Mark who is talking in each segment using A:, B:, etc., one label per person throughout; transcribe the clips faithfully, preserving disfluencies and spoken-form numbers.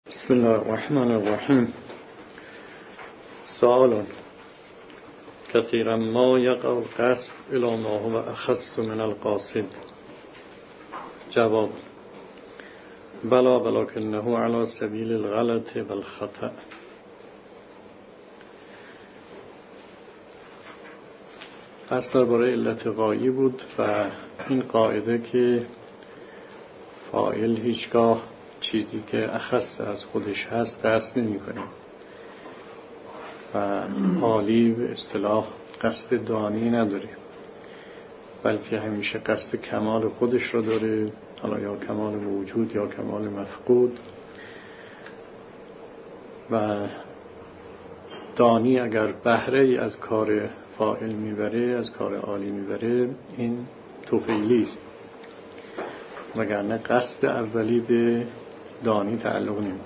A: بسم الله الرحمن الرحیم. سؤال: كثيرا ما يقع القصد الى ما هو اخص من القاصد. جواب: بلا ولكنه على سبيل الغلط والخطأ. قصد درباره علت غایی بود و این قاعده که فاعل هیچگاه چیزی که اخص از خودش هست قصد نمی کنه و عالی به اصطلاح قصد دانی نداره، بلکه همیشه قصد کمال خودش رو داره، حالا یا کمال موجود یا کمال مفقود. و دانی اگر بهره ای از کار فاعل میبره، از کار عالی میبره، این طفیلی است، وگرنه قصد اولی به دانی تعلق نمیگیره.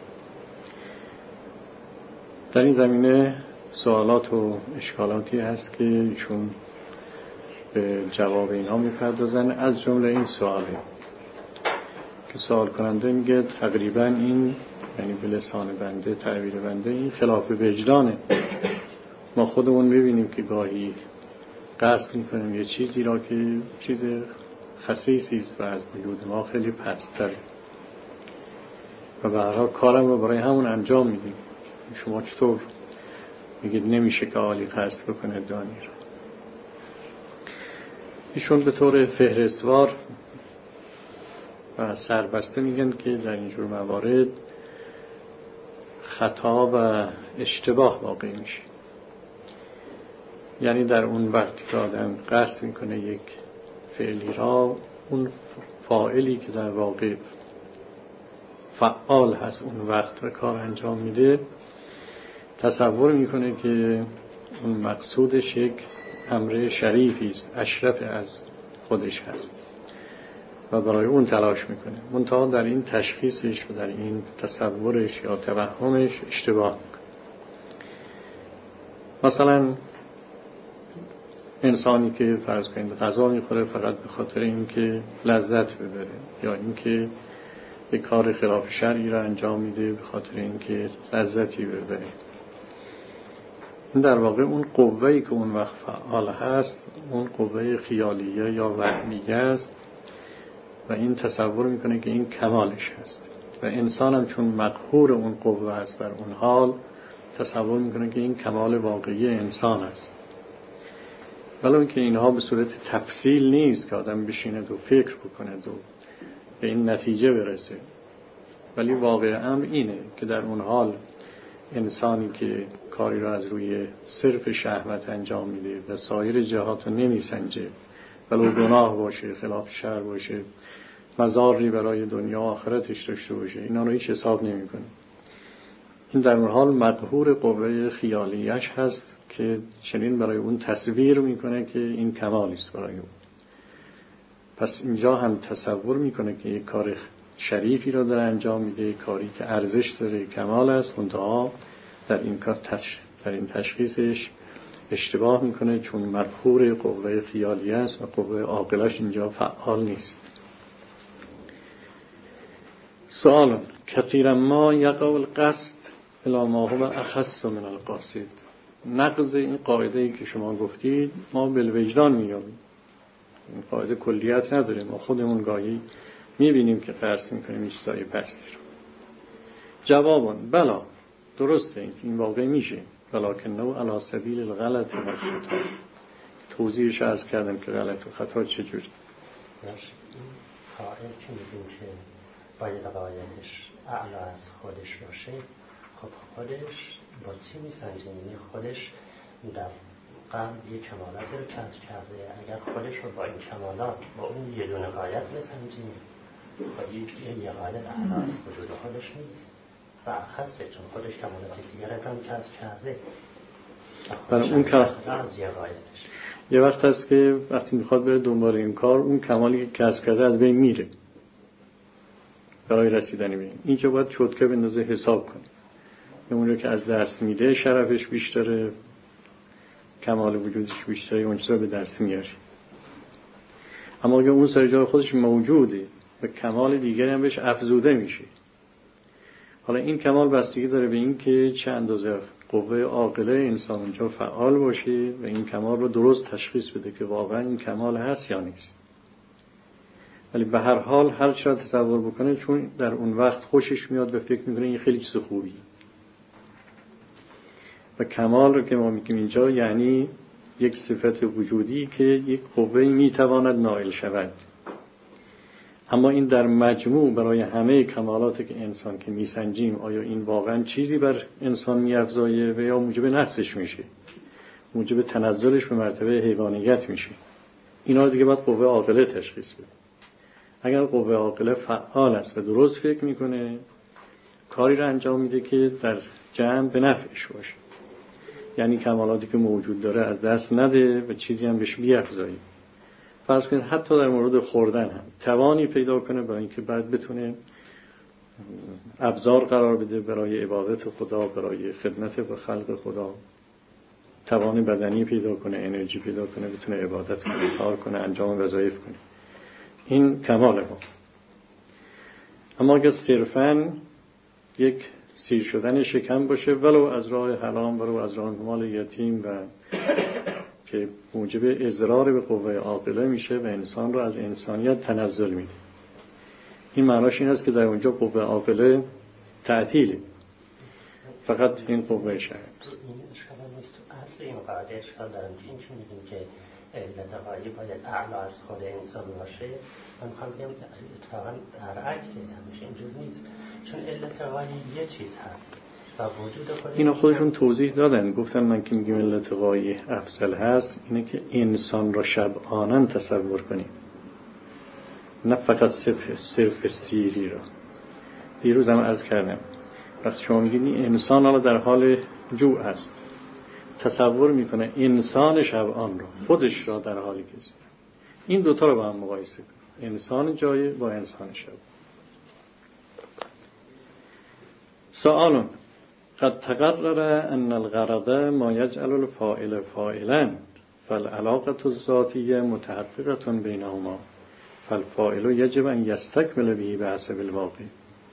A: در این زمینه سوالات و اشکالاتی هست که ایشون به جواب اینا میپردازن. از جمله این سواله که سوال کننده میگه تقریبا این، یعنی به لسان بنده، تعبیر بنده، این خلاف وجدانه. ما خودمون میبینیم که گاهی قصد میکنیم یه چیزی را که چیز خصیصی است و از وجود ما خیلی پست‌تره و به هر حال کارم رو برای همون انجام میدیم. شما چطور میگید نمیشه که عالی قصد بکنه دانی رو؟ ایشون به طور فهرستوار و سربسته میگن که در اینجور موارد خطا و اشتباه واقع میشه. یعنی در اون وقتی که آدم قصد میکنه یک فعلی را، اون فاعلی که در واقع فعال هست اون وقت و کار انجام میده، تصور میکنه که اون مقصودش یک امر شریفی است، اشرف از خودش هست و برای اون تلاش میکنه. منتها در این تشخیصش و در این تصورش یا توهمش اشتباه میکنه. مثلا انسانی که فرض کنید غذا میخوره فقط به خاطر اینکه لذت ببره، یا اینکه یک کار خلاف شرعی را انجام میده به خاطر اینکه لذتی ببره، این در واقع اون قوه‌ای که اون وقت فعال هست، اون قوه خیالیه یا وهمیه است و این تصور میکنه که این کمالش هست. و انسان هم چون مقهور اون قوه هست در اون حال، تصور میکنه که این کمال واقعی انسان است. ولی اینکه اینها به صورت تفصیل نیست که آدم بشینه و فکر بکنه و به این نتیجه برسه، ولی واقع امر اینه که در اون حال انسانی که کاری را از روی صرف شهوت انجام میده و سایر جهات رو نمیسنجه، ولو گناه باشه، خلاف شرع باشه، مضاری برای دنیا آخرتش داشته باشه، اینا رو هیچ حساب نمیکنه. این در اون حال مقهور قوه خیالیش هست که چنین برای اون تصویر میکنه که این کمالی است برای اون. پس اینجا هم تصور میکنه که یک کار شریفی رو داره انجام میده، کاری که ارزش داره، کمال است، منتها در این کار تش... در این تشخیصش اشتباه میکنه، چون مقهور قوه خیالی است و قوه عاقلش اینجا فعال نیست. سوال: كثيرا ما يقع القصد الى ما هو اخص من القاصد. نقض این قاعده ای که شما گفتید ما بالوجدان میابیم، این قاعده کلیت نداره. ما خودمون گاهی میبینیم که قصد میکنیم این چیزای پستی رو. جوابان: بلا، درسته، این این واقع میشه، ولکنه علی سبیل الغلط و الخطا. توضیحش عرض کردم که غلط و خطا چجوری.
B: این قاعده که میگیم که باید قاعدش اعلی از خودش باشه، خب خودش با چی میسنجه؟ یعنی خودش در قبل یک کمالاتی رو کسب کرده، اگر خودش رو با این کمالات با اون یه دونه قاعد بسنجیم، خب این یه قاعد اعلی از وجود خودش نیست و هسته، چون خودش کمالات دیگر هم کسب کرده.
A: برای اون کار
B: از یه قاعدش
A: یه وقت هست که وقتی میخواد بره دنبال این کار، اون کمالی که کسب کرده از بین میره برای رسیدن به این. اینجا باید چوتکه بندازه، حساب کنه. اون رو که از دست میده شرفش بیشتره، کمال وجودش بیشتره، اون چیزا به دست میاره. اما اگه اون سر جای خودش موجوده و کمال دیگری هم بهش افزوده میشه، حالا این کمال بستگی داره به این که چه اندازه قوه عاقله انسان اونجا فعال باشه و این کمال رو درست تشخیص بده که واقعا این کمال هست یا نیست. ولی به هر حال هر چی را تصور بکنه، چون در اون وقت خوشش میاد و فکر میکنه این خیلی چیز خوبی. و کمال رو که ما میگیم اینجا یعنی یک صفت وجودی که یک قوه میتواند نائل شود. اما این در مجموع برای همه کمالاتی که انسان که میسنجیم، آیا این واقعا چیزی بر انسان میافزایه و یا موجب نقصش میشه، موجب تنزلش به مرتبه حیوانیت میشه؟ اینا دیگه باید قوه عاقله تشخیص بده. اگر قوه عاقله فعال است و درست فکر میکنه، کاری را انجام میده که در جمع به نفعش باشه، یعنی کمالاتی که موجود داره از دست نده و چیزی هم بهش بیافزایه. فرض کنید حتی در مورد خوردن هم توانی پیدا کنه برای اینکه بعد بتونه ابزار قرار بده برای عبادت خدا، برای خدمت به خلق خدا، توان بدنی پیدا کنه، انرژی پیدا کنه، بتونه عبادت کنه، کار کنه، انجام وظایف کنه. این کماله ها. اما اگر صرفاً یک سیر شدن شکم باشه، ولو از راه حرام، ولو از راه مال یتیم، و که موجب اضرار به قوه عاقله میشه و انسان رو از انسانیت تنزل میده، این معناش این است که در اونجا قوه عاقله تعطیله، فقط این قوه شرع.
B: این اشکال نیست تو اصل این قاعده اشکال دارم که این چون میگیم که علت غایی باید اعلا از خود انسان باشه. من میخوام بگم اتفاقا برعکسه، همیشه اینجور نیست، چون علت غایی یه چیز هست و وجود خود
A: اینا خودشون توضیح دادن، گفتن من که میگم علت غایی افضل هست اینه که انسان را شبعاناً تصور کنیم، نه فقط صرف صرف سیری را. دیروز هم عرض کردم وقتی شما میگید انسان حالا در حال جوع است، تصور میکنه انسان شبعان را، خودش را در حالی کسی. این دوتا رو با هم مقایسه کن، انسان جای با انسان شبعان. سوال: قد تقرر ان الغرض ما يجعل الفاعل فاعلا فالعلاقه الذاتيه متحققه بينهما فالفاعل يجب ان يستكمل به بحسب الواقع.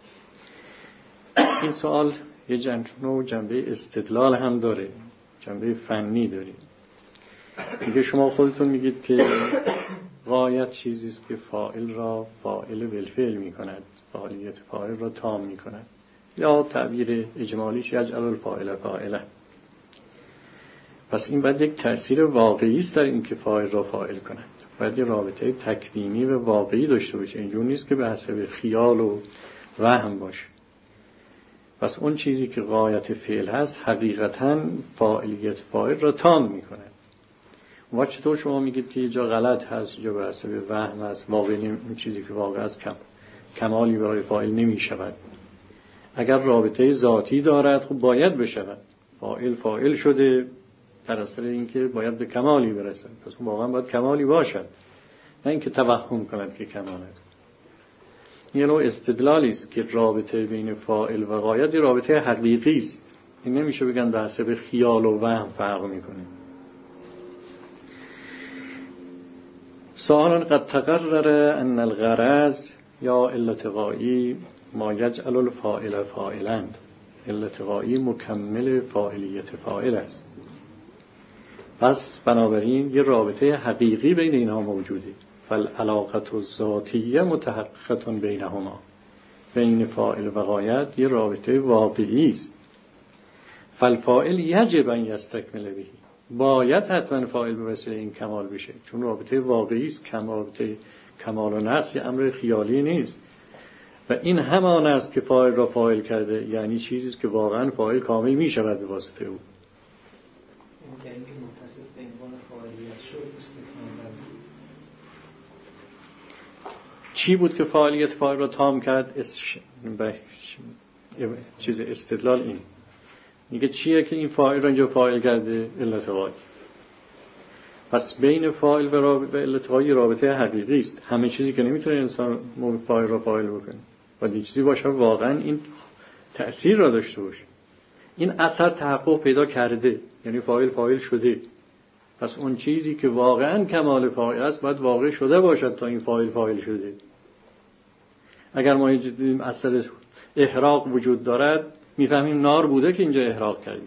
A: این سوال یه جنبه جنبه استدلال هم داره، جنبه فنی داره. میگه شما خودتون میگید که غایت چیزی است که فاعل را فاعل بالفعل میکند، فاعلیت فاعل را تام میکند، یا تعبیر اجمالیش یجعل الفاعل فاعلا. پس این باید یک تأثیر واقعی است در این که فاعل را فاعل کند، باید یه رابطه تکوینی و واقعی داشته باشه، اینجور نیست که به حسب خیال و وهم باشه. پس اون چیزی که غایت فعل هست حقیقتاً فاعلیت فاعل را تام میکند. و چطور شما میگید که یه جا غلط هست، جا به حسب وهم هست، واقعی اون چیزی که واقع است کم کمالی برای فاعل نمیشود؟ اگر رابطه ذاتی دارد خب باید بشود، فاعل فاعل شده در اثر اینکه باید به کمالی برسد، پس واقعا باید کمالی باشد، نه اینکه توهم کند که کمال است. یه نوع استدلالی است که رابطه بین فاعل و غایت رابطه حقیقی است، این نمیشه بگن به حسب خیال و وهم فرق میکنه. سوالا: قد تقرر ان الغرض یا علت غایی ما یجعل الفاعل فاعلا، علت غایی مکمل فاعلیت فاعل است. پس بنابراین یه رابطه حقیقی بین اینها موجوده. فالعلاقه الذاتیه متحققه بینهما، بین فاعل و غایت یه رابطه واقعی است. فالفاعل یجب ان یستکمل به، باید حتما فاعل به وسیله این کمال بشه، چون رابطه واقعی است. رابطه کمال و نقص یه امر خیالی نیست و این همان است که فاعل را فاعل کرده، یعنی چیزی است که واقعا فاعل کامل می شود به واسطه او.
C: یعنی که متصل به عنوان فاعلیت شد استکمال.
A: چی بود که فاعلیت فاعل را تام کرد؟ اس... ب... چیز استدلال این میگه چیه که این فاعل را اینجا فاعل کرده؟ علت غایی. پس بین فاعل و, راب... و علت غایی رابطه حقیقی است. همه چیزی که نمیتونه انسان فاعل را فاعل بکنه و دیگه چیزی باشه واقعا این تأثیر را داشته باشه. این اثر تحقق پیدا کرده، یعنی فاعل فاعل شده. پس اون چیزی که واقعا کمال فاعل است باید واقع شده باشد تا این فاعل فاعل شده. اگر ما دیدیم اثر احراق وجود دارد میفهمیم نار بوده که اینجا احراق کرده.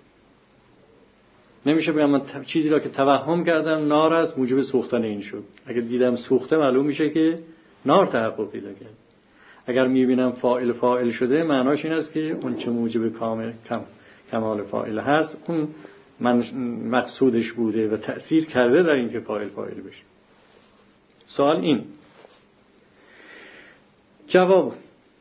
A: نمیشه بگم من چیزی را که توهم کردم نار است موجب سوختن این شد. اگر دیدم سوخته معلوم میشه که نار تحقق پیدا کرد. اگر میبینم فاعل فاعل شده معناش این است که اون چه موجب کامل کم کمال فاعل هست اون من مقصودش بوده و تأثیر کرده در این که فاعل فاعل بشه. سوال این. جواب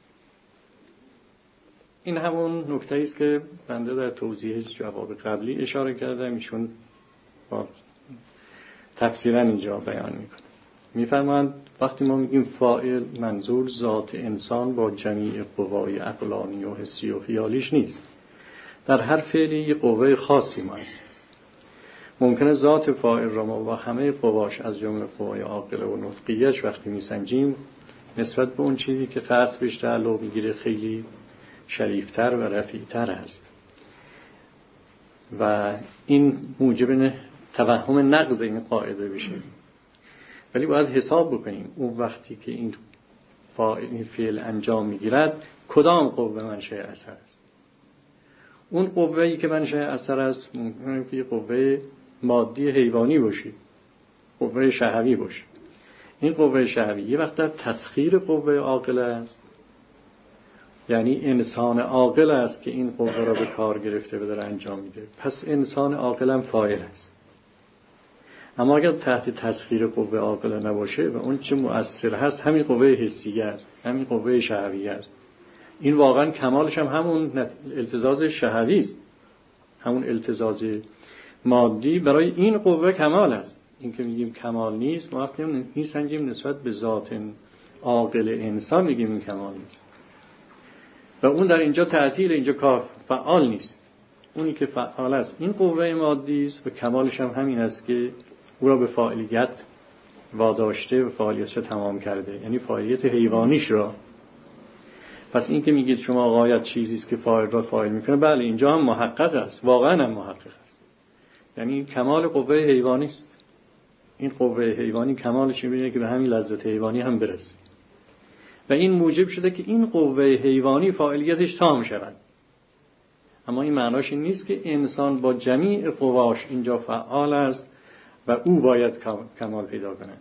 A: این همون نکته‌ای است که بنده در توضیح جواب قبلی اشاره کردم، ایشون با تفسیرا اینجا بیان میکنه. میفرمایند وقتی ما میگیم فاعل منظور ذات انسان با جمیع قوای عقلانی و حسی و خیالیش نیست. در هر فعلی یه قوه خاصی ما هست. ممکنه ذات فاعل را ما با همه قواش از جمله قوای عاقله و نطقیه‌اش وقتی میسنجیم نسبت به اون چیزی که خاص بهش تعلق میگیره خیلی شریفتر و رفیعتر است و این موجب توهم نقض این قاعده بشه. ولی باید حساب بکنیم اون وقتی که این فاعل این فعل انجام میگیرد کدام قوه منشأ اثر است. اون قوه‌ای که منشأ اثر است ممکنه که قوه مادی حیوانی باشه، قوه شهوی باشه. این قوه شهوی یه وقت در تسخیر قوه عاقله است، یعنی انسان عاقل است که این قوه را به کار گرفته و داره انجام میده، پس انسان عاقل هم فاعل است. اما اگر تحت تسخیر قوه عاقله نباشه و اون چه مؤثر هست همین قوه حسیه است، همین قوه شهویه است، این واقعا کمالش هم همون التزاز شهوی است، همون التزاز مادی برای این قوه کمال است. این که میگیم کمال نیست ما وقتی میسنجیم نسبت به ذات عاقل انسان میگیم این کمال نیست و اون در اینجا تعطیل، اینجا کار فعال نیست. اونی که فعال است این قوه مادی است و کمالش هم همین است که او را به فاعلیت واداشته و فعالیتش تمام کرده، یعنی فعالیت حیوانیش را. پس این که میگید شما غایت چیزی است که فاعل را فاعل میکنه، بله اینجا هم محقق است، واقعا هم محقق است، یعنی کمال قوه حیوانی است. این قوه حیوانی کمالش اینه که به همین لذت حیوانی هم برسه و این موجب شده که این قوه حیوانی فاعلیتش تام شود. اما این معناش این نیست که انسان با جمیع قواش اینجا فعال است و او باید کمال پیدا کنه.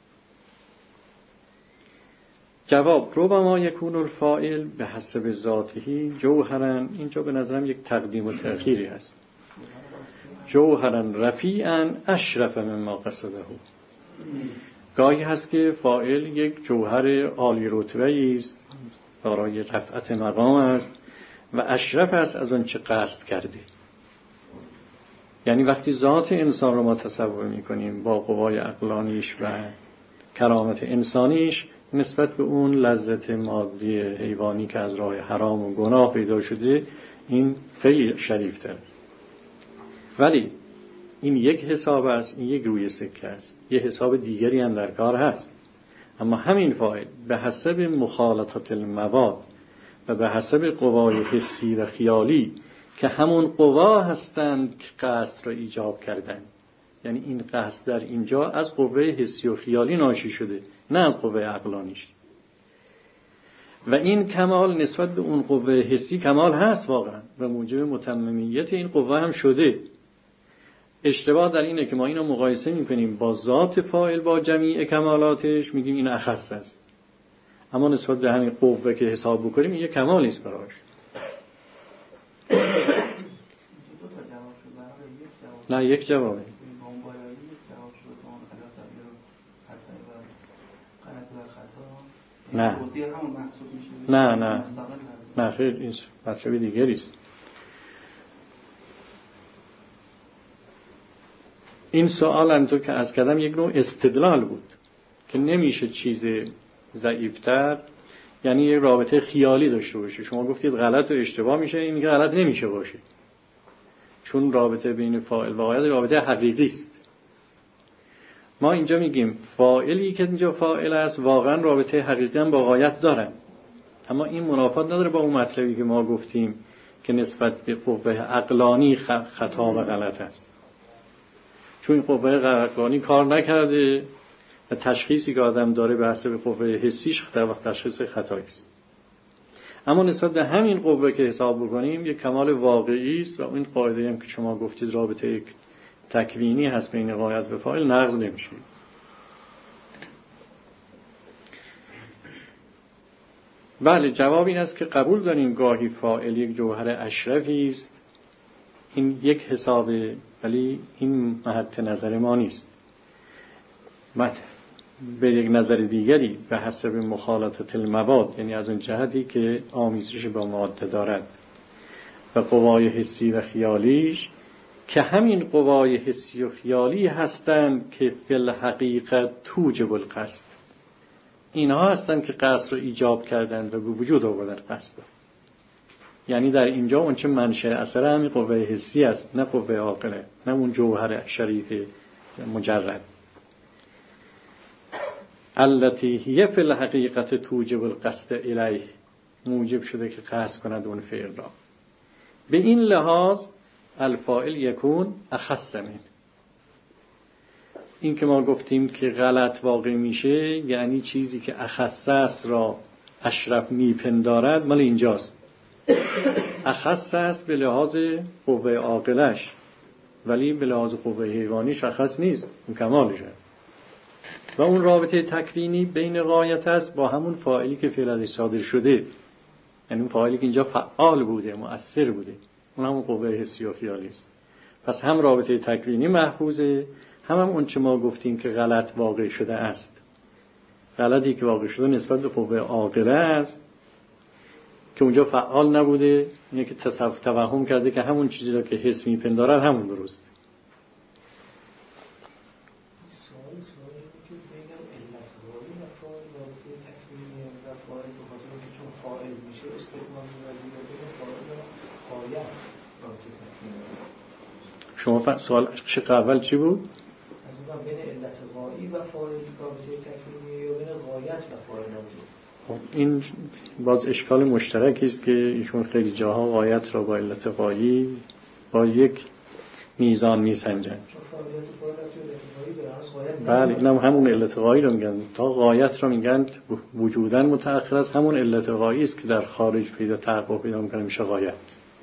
A: جواب ربما یکون الفاعل به حسب ذاته جوهرا، اینجا به نظرم یک تقدیم و تأخیری هست. جوهرا رفیعا اشرف مما قصده. گاهی هست که فاعل یک جوهر عالی رتبه است، دارای رفعت مقام است و اشرف است از اون چه قصد کرده. یعنی وقتی ذات انسان رو ما تصور می‌کنیم با قوای عقلانیش و کرامت انسانیش نسبت به اون لذت مادی حیوانی که از راه حرام و گناه پیدا شده، این خیلی شریفتر است. ولی این یک حساب است، این یک روی سکه است، یه حساب دیگری هم در کار هست. اما همین فاعل به حسب مخالطت المواد و به حسب قوای حسی و خیالی که همون قوا هستند که قصد را ایجاب کردن، یعنی این قصد در اینجا از قوه حسی و خیالی ناشی شده نه از قوه عقلانیش، و این کمال نسبت به اون قوه حسی کمال هست واقعا و موجب متممیت این قوه هم شده. اشتباه در اینه که ما اینو مقایسه میکنیم با ذات فاعل با جمیع کمالاتش، میگیم این اخص است، اما نسبت به همین قوه که حساب بکنیم این یه کمالی است براش. نه یک جوابه. نه نه نه نه خیر، این مطلب دیگری است. این سوال هم تو که از کردم یک نوع استدلال بود که نمیشه چیز ضعیفتر، یعنی یک رابطه خیالی داشته باشه. شما گفتید غلط و اشتباه میشه، این میگه غلط نمیشه باشه، چون رابطه بین فاعل و غایت رابطه حقیقی است. ما اینجا میگیم فاعلی که اینجا فاعل است واقعا رابطه حقیقی هم با غایت داره، اما این منافات نداره با اون مطلبی که ما گفتیم که نسبت به قوه عقلانی خطا و غلط است، چون این قوه عقلانی کار نکرده و تشخیصی که آدم داره به حسب قوه حسیش در وقت تشخیص خطایی است. اما نسبت به همین قوه که حساب بکنیم یک کمال واقعی است و این قاعده هم که شما گفتید رابطه تکوینی هست بین غایت و فاعل نقض نمیشه. بله، جواب این است که قبول داریم گاهی فاعل یک جوهر اشرفی است، این یک حسابه، ولی این محط نظر ما نیست. به یک نظر دیگری به حسب مخالطت المواد، یعنی از اون جهتی که آمیزش با ماده دارد و قوای حسی و خیالیش، که همین قوای حسی و خیالی هستند که فی الحقیقت توجب القصد، اینها هستند که قصد رو ایجاب کردند و به وجود آوردن قصد. یعنی در اینجا اون چه منشأ اثر همین قوه حسی است، نه قوه عاقله، نه اون جوهر شریف مجرد. التي هي فی الحقیقت توجب القصد الیه، موجب شده که قصد کند اون فعل را. به این لحاظ الفاعل یکون اخص من. این که ما گفتیم که غلط واقع میشه، یعنی چیزی که اخص است را اشرف میپندارد، مال اینجاست. اخص است به لحاظ قوه عاقلش، ولی به لحاظ قوه حیوانیش اخص نیست، اون کمالش است. و اون رابطه تکوینی بین غایت است با همون فاعلی که فعل ازش صادر شده، یعنی اون فاعلی که اینجا فعال بوده، مؤثر بوده، اون همون قوه حسی و خیالی است. پس هم رابطه تکوینی محفوظه، هم هم اون چه ما گفتیم که غلط واقع شده است. غلطی که واقع شده نسبت به قوه عاقله است که اونجا فعال نبوده، اینه که تصف توهم کرده که همون چیزی را که حس میپندارد همون درست.
C: سوال سوالی که بگم علت واقعی و فاعل رابطه تکوینی و فاعل به خاطر اینکه چون فاعل میشه استقبال می‌پذیره بگم فاعل و غایت رابطه تکوینی.
A: شما سوال شق اول چی بود؟
C: از اون بین علت غایی و فاعل رابطه تکوینی یا بین غایت و فاعل رابطه؟
A: این باز اشکال مشترکی است که ایشون خیلی جاها غایت را با علت غایی با یک میزان میسنجند. بله، اینم هم همون علت غایی رو میگن. تا غایت رو میگن وجوداً متأخر است، همون علت غایی است که در خارج پیدا تحقق پیدا میکنه میشه غایت.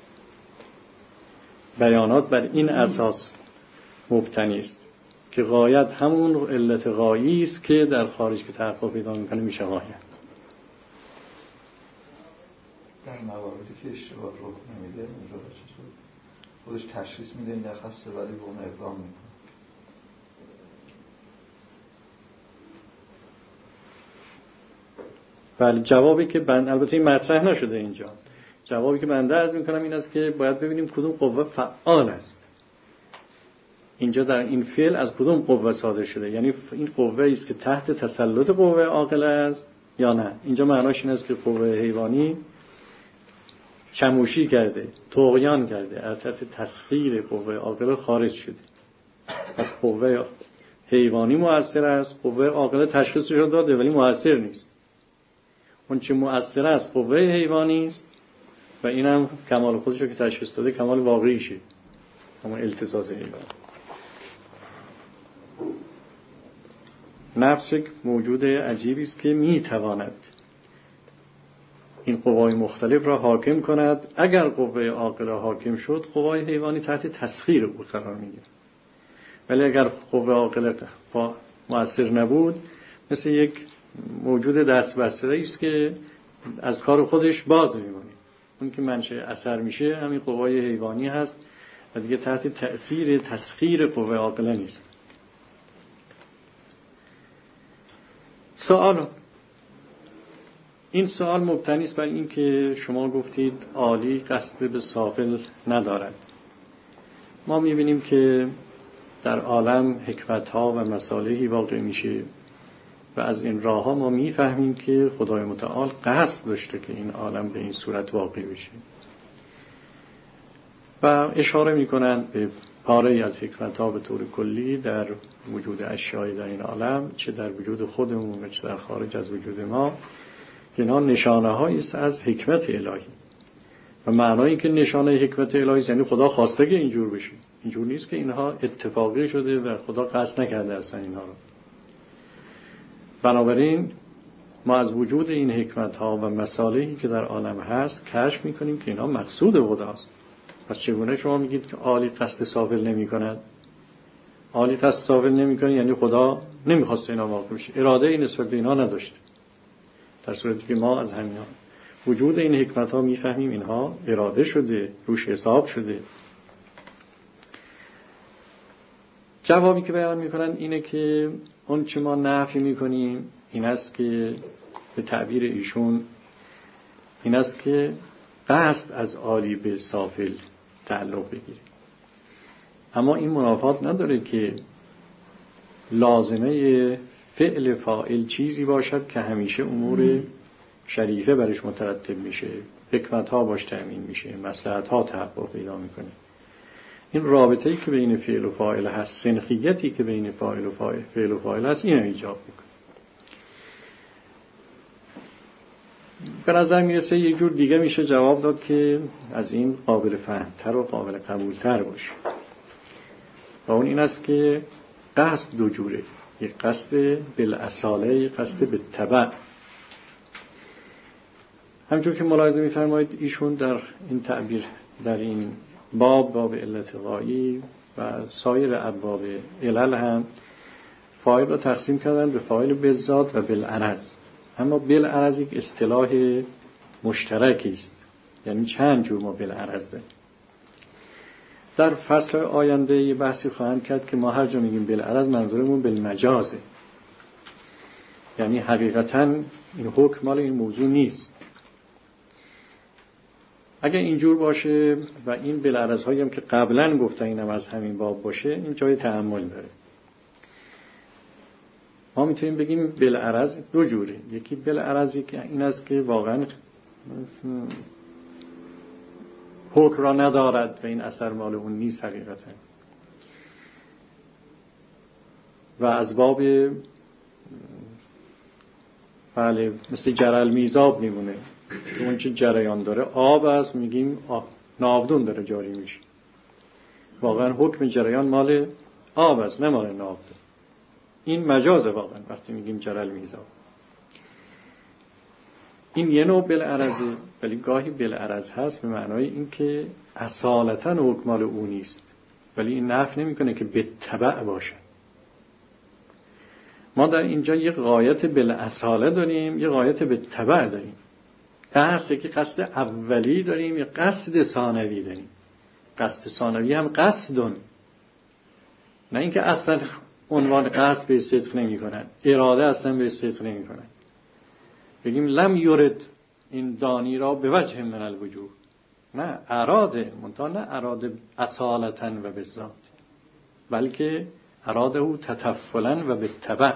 A: بیانات بر این اساس مبتنی است که غایت همون علت غایی است که در خارج که تحقق پیدا میکنه میشه غایت.
D: در مواردی که اشتباه رخ نمیده اونجا چطور خودش تشخیص میده این نخسته ولی به اون اقدام میکنه؟
A: بله، جوابی که بند البته این مطرح نشده اینجا، جوابی که بنده عرض میکنم این است که باید ببینیم کدوم قوه فعال است. اینجا در این فعل از کدوم قوه صادر شده، یعنی این قوه است که تحت تسلط قوه عاقله است یا نه. اینجا معناش این است که قوه حیوانی چموشی کرده، طغیان کرده، از تحت تسخیر قوه عاقله خارج شده. پس قوه حیوانی مؤثر است، قوه عاقله تشخیصش رو داده ولی مؤثر نیست. اون چه مؤثر است قوه حیوانی است و اینم کمال خودش رو که تشخیص داده کمال واقعیشه، همون التزاز حیوانی. نفس یک موجود عجیبی است که میتواند این قوای مختلف را حاکم کند. اگر قوه عاقله حاکم شد، قوای حیوانی تحت تسخیر او قرار میگیرد. ولی اگر قوه عاقله مؤثر نبود، مثل یک موجود دست بسته است که از کار خودش باز میمونه. اون که منشأ اثر میشه همین قوای حیوانی هست و دیگه تحت تأثیر تسخیر قوه عاقله نیست. سوال این سوال مبتنی است بر این که شما گفتید عالی قصد به سافل ندارد. ما میبینیم که در عالم حکمت‌ها و مصالحی واقع میشه و از این راه ها ما میفهمیم که خدای متعال قصد داشته که این عالم به این صورت واقع بشه و اشاره میکنن به پاره از حکمت‌ها به طور کلی در وجود اشیای در این عالم، چه در وجود خودمون و چه در خارج از وجود ما. اینها نشانه هایی است از حکمت الهی و معنای این که نشانه حکمت الهی یعنی خدا خواسته که اینجور بشه. اینجور نیست که اینها اتفاقی شده و خدا قصد نکرده اصلا اینها رو. بنابراین ما از وجود این حکمت ها و مصالحی که در عالم هست کشف میکنیم که اینا مقصود خداست. پس چگونه شما میگید که عالی قصد سافل نمی کند؟ عالی قصد سافل نمی کند یعنی خدا نمیخواست اینا واقع بشه، اراده ای نسبت به اینا نداشت. در صورتی که ما از همین وجود این حکمت ها میفهمیم اینها اراده شده، روش حساب شده. جوابی که بیان میکنن اینه که اون چه ما نفی میکنیم این است که به تعبیر ایشون این است که قصد از عالی به سافل تعلق بگیره، اما این منافات نداره که لازمه فعل فاعل چیزی باشد که همیشه امور شریفه برش مترتب میشه، حکمت ها باش تأمین میشه، مصلحت ها تحقق پیدا میکنه. این رابطه‌ای که بین فعل و فاعل هست، سنخیتی که بین فاعل و فاعل فعل و فاعل هست، اینو ایجاب میکنه. به نظر میرسه یک جور دیگه میشه جواب داد که از این قابل فهمتر و قابل قبولتر باشه، و اون این است که قصد دو جوره، یک قصد بالاصاله، یک قصد بالتبع. همچون که ملاحظه می‌فرمایید ایشون در این تعبیر در این باب باب علت غایی و سایر ابواب علل هم فاعل را تقسیم کردن به فاعل بالذات و بالعرض. اما بالعرض یک اصطلاح مشترکی است، یعنی چند جور ما بالعرض داریم. در فصل آینده یه بحثی خواهم کرد که ما هر جا میگیم بالعرض منظورمون بالمجازه، یعنی حقیقتاً این حکم مال این موضوع نیست. اگر اینجور باشه و این بالعرض هایی هم که قبلا گفتن اینم از همین باب باشه، این جای تأمل داره. ما میتونیم بگیم بالعرض دو جوره، یکی بالعرضی که این است که واقعا حکم را ندارد و این اثر مال اون نیست حقیقتا، و از باب بله مثل جرل میزاب میمونه که اون چه جریان داره آب است، میگیم ناودون داره جاری میشه، واقعا حکم جریان مال آب است نه مال ناودون. این مجازه واقعا وقتی میگیم جرل میزاب. این یه نوع بالعرضه، ولی گاهی بالعرض هست به معنای این که اصالتا حکم مال او نیست، ولی این نفی نمیکنه که به تبع باشه. ما در اینجا یه غایت بالاصاله داریم، یه غایت به تبع داریم. قصد که قصد اولی داریم، یه قصد ثانوی داریم. قصد ثانوی هم قصدون، نه اینکه اصلا عنوان قصد به صدق نمی کنن، اراده اصلا به صدق نمی کنن. بگیم لم یرد این دانی را به وجه من الوجوه، نه اراده، منتها نه اراده اصالتا و به ذات، بلکه اراده او تطفلا و به تبع.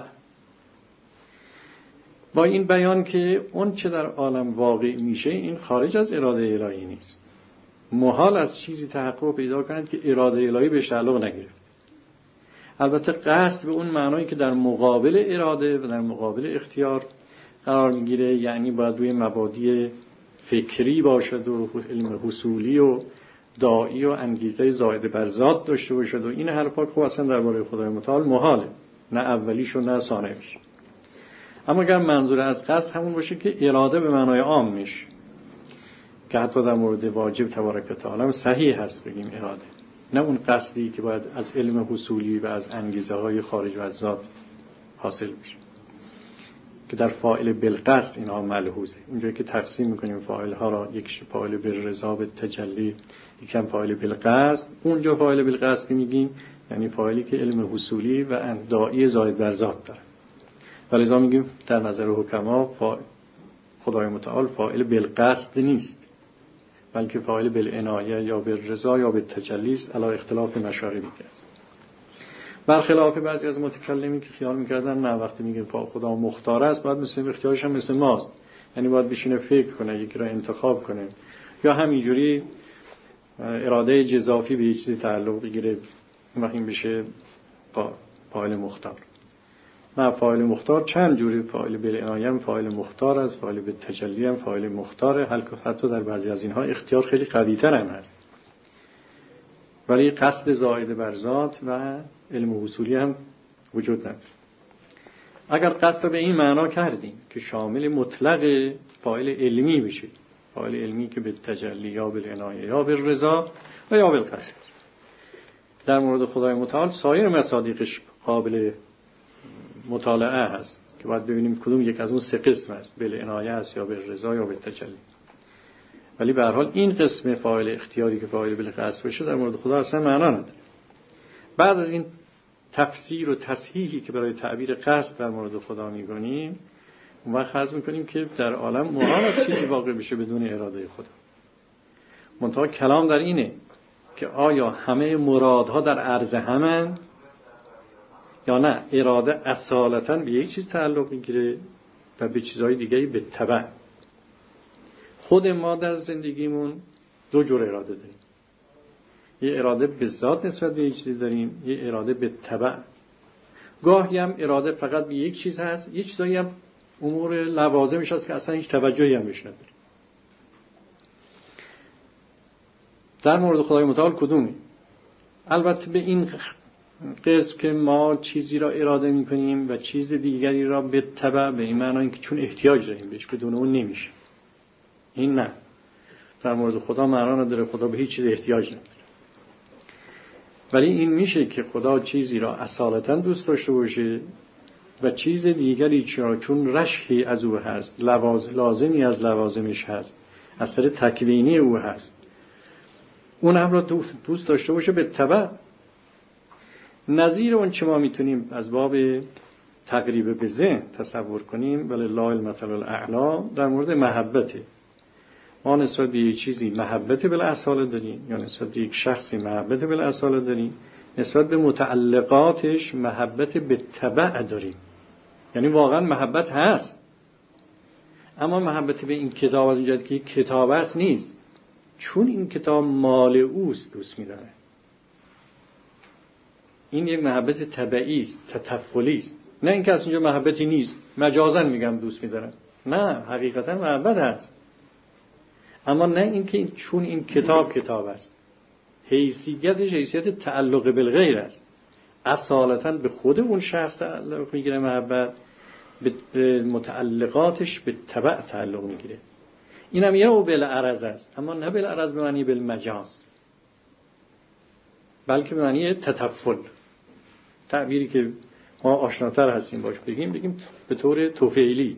A: با این بیان که اون چه در عالم واقع میشه این خارج از اراده الهی نیست. محال از چیزی تحقق پیدا کنند که اراده الهی بهش تعلق نگرفت. البته قصد به اون معنایی که در مقابل اراده و در مقابل اختیار قرار میگیره، یعنی باید روی مبادی فکری باشد و علم حصولی و داعی و انگیزه زائد بر ذات داشته باشد و این حرفا که اصلا درباره خدای متعال محاله، نه اولیش و نه ثانویش. اما اگر منظور از قصد همون باشه که اراده به معنای عام میشه، که حتی در مورد واجب تبارک و تعالی صحیح هست بگیم اراده، نه اون قصدی که باید از علم حصولی و از انگیزه های خارج از ذات حاصل بشه، که در فاعل بالقصد اینها ملحوظه. اونجایی که تقسیم میکنیم فاعل ها را، یک فاعل بالرضا بالتجلی، یکم فاعل بالقصد، اونجا فاعل بالقصد که میگیم یعنی فاعلی که علم حصولی و داعی زائد بر ذات داره. ولذا میگیم در نظر حکما خدای متعال فاعل بالقصد نیست، بلکه فاعل بالعنایه یا بالرضا یا بالتجلی است، علی اختلاف مشاربی است. برخلاف بعضی از متکلمین که خیال میکردن نه وقتی میگیم خدا مختار است باید مثل اختیارش هم مثل ماست، یعنی باید بشینه فکر کنه، یکی را انتخاب کنه، یا همینجوری اراده جزافی به چیزی تعلق بگیره، وقتی این بشه فاعل مختار. نه، فاعل مختار چند جوری، فاعل بالعنایه هم فاعل مختار است، فاعل بالتجلی هم فاعل مختاره، حتی در بعضی از اینها اختیار خیلی قوی‌تر هم هست، ولی قصد زائد بر ذات و علم حصولی هم وجود نداره. اگر قصد به این معنا کردیم که شامل مطلق فاعل علمی بشه، فاعل علمی که به تجلی یا به عنایه یا به رضا و یا به قصد، در مورد خدای متعال سایر مصادیقش قابل مطالعه هست که باید ببینیم کدوم یک از اون سه قسم است، به عنایه است یا به رضا یا به تجلی. ولی به هر حال این قسم فاعل اختیاری که فاعل به قصد بشه در مورد خدا اصلا معنا نداره. بعد از این تفسیر و تصحیحی که برای تعبیر قصد در مورد خدا می‌کنیم، اون وقت حذف می‌کنیم که در عالم محال است چیزی واقع بشه بدون اراده خدا. منتها کلام در اینه که آیا همه مرادها در عرض همن یا نه اراده اصالتاً به یک چیز تعلق می‌گیره و به چیزهای دیگری به تبع. خود ما در زندگیمون دو جور اراده داریم، یه اراده به ذات نسبت به یک چیزی داریم، یه اراده به تبع. گاهی هم اراده فقط به یک چیز هست، یه چیزایی هم امور لوازمش هست که اصلا هیچ توجهی هم بهش نداریم. در مورد خدای متعال کدومی؟ البته به این قسم که ما چیزی را اراده می‌کنیم و چیز دیگری را به تبع، به این معنی که چون احتیاج داریم بهش، بدون اون نمیشه. این نه، در مورد خدا معنا نداره، خدا به هیچ چیز احتیاج نداره. ولی این میشه که خدا چیزی را اصالتاً دوست داشته باشه و چیز دیگری چرا چون رشحی از او هست، لواز لازمی از لوازمش هست، اثر تکوینی او هست، اون امر را دوست داشته باشه به تبع. نظیر اون چه ما میتونیم از باب تقریب به ذهن تصور کنیم، ولی لا المثل الاعلی در مورد محبته. ما نسبت به یک چیزی محبت بالاصاله داریم، یا نسبت به یک شخصی محبت بالاصاله داریم، نسبت به متعلقاتش محبت به تبع داریم. یعنی واقعا محبت هست، اما محبت به این کتاب از اینجا که کتاب است نیست، چون این کتاب مال اوست دوست می‌داره. این یک محبت تبعی است، تطفلی است. نه اینکه از اینجا محبتی نیست، مجازاً میگم دوست می‌دارم. نه، حقیقتا محبت هست، اما نه اینکه چون این کتاب کتاب است. حیثیتش حیثیت تعلق بالغیر است. اصالتاً به خود اون شخص تعلق میگیره محبت، به متعلقاتش به تبع تعلق میگیره. این هم یه او بالعرض است، اما نه بالعرض به معنی بالمجاز، بلکه به معنی تطفل. تعبیری که ما آشناتر هستیم باش بگیم بگیم به طور توفیلی.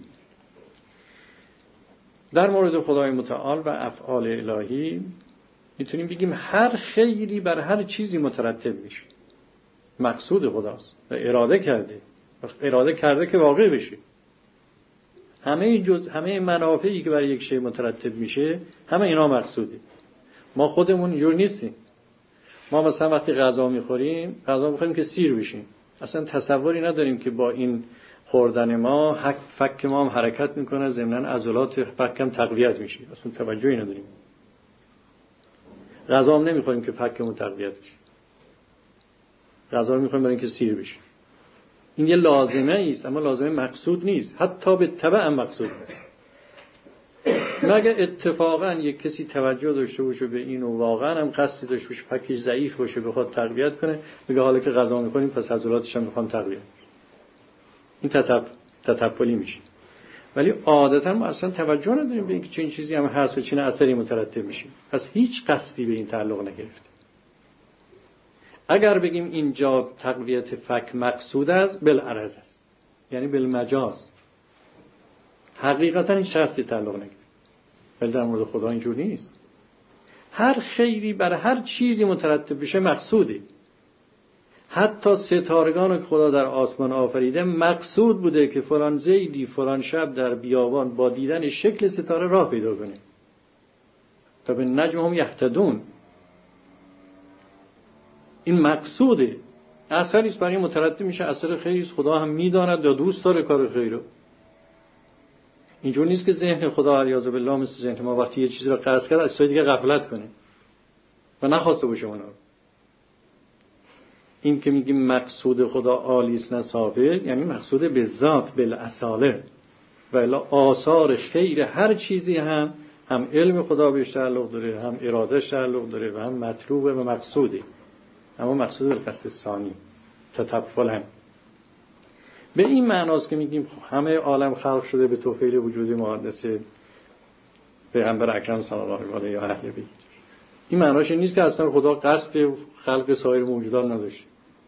A: در مورد خدای متعال و افعال الهی میتونیم بگیم هر خیری بر هر چیزی مترتب میشه. مقصود خداست و اراده کرده، اراده کرده که واقع بشه. همه جز همه منافعی که برای یک شی مترتب میشه، همه اینا مقصوده. ما خودمون اینجور نیستیم. ما مثلا وقتی غذا میخوریم، غذا میخوریم که سیر بشیم. اصلا تصوری نداریم که با این خوردن ما حک فک ما هم حرکت میکنه، ضمناً عضلات فکم تقویت میشه. اصلا توجهی نداریم. غذا هم نمیخوریم که فکمون تقویت بشه. غذا رو میخوریم برای اینکه سیر بشه. این یه لازمه است، اما لازمه مقصود نیست. حتی به تبع هم مقصود نیست. مگه اتفاقاً یک کسی توجه داشته باشه به این و واقعاً هم قصدی داشته باشه فکش ضعیف باشه بخواد تقویت کنه، میگه حالا که غذا میخوریم پس عضلاتش هم میخوان تقویت. این تطف... تطفلی میشه. ولی عادتاً ما اصلا توجه نداریم به اینکه چه این چیزی هم هست و چه اثری مترتب میشه. پس هیچ قصدی به این تعلق نگرفته. اگر بگیم اینجا تقویت فک مقصود است، بالعرض است، یعنی بالمجاز، حقیقتا هیچ قصدی تعلق نگرفته. ولی در مورد خدا اینجور نیست. هر خیری بر هر چیزی مترتب بشه مقصودی. حتی ستارگان که خدا در آسمان آفریده مقصود بوده که فلان زیدی فلان شب در بیابان با دیدن شکل ستاره راه پیدا کنه. تا به نجم هم یهتدون. این مقصوده. اثریست برای مترتب میشه، اثر خیریست، خدا هم میداند یا دوست داره کار خیر رو. اینجور نیست که ذهن خدا علیاذ بالله مثل ذهن ما وقتی یه چیزی رو قصد کرد از چیز دیگه غفلت کنه و نخواسته باشه اونا. این که میگیم مقصود خدا عالی است نه سافل، یعنی مقصود به ذات بالاصاله، و الا آثار خیر هر چیزی هم هم علم خدا بهش تعلق داره، هم ارادهش تعلق داره و هم مطلوبه و مقصوده، اما مقصود به قصد ثانی تطفل هم. به این معناست که میگیم همه عالم خلق شده به توفیل وجود مقدس پیغمبر اکرم صلی الله علیه و آله بیت. این معناش نیست که اصلا خدا قصد خلق سایر موجودات نداشت.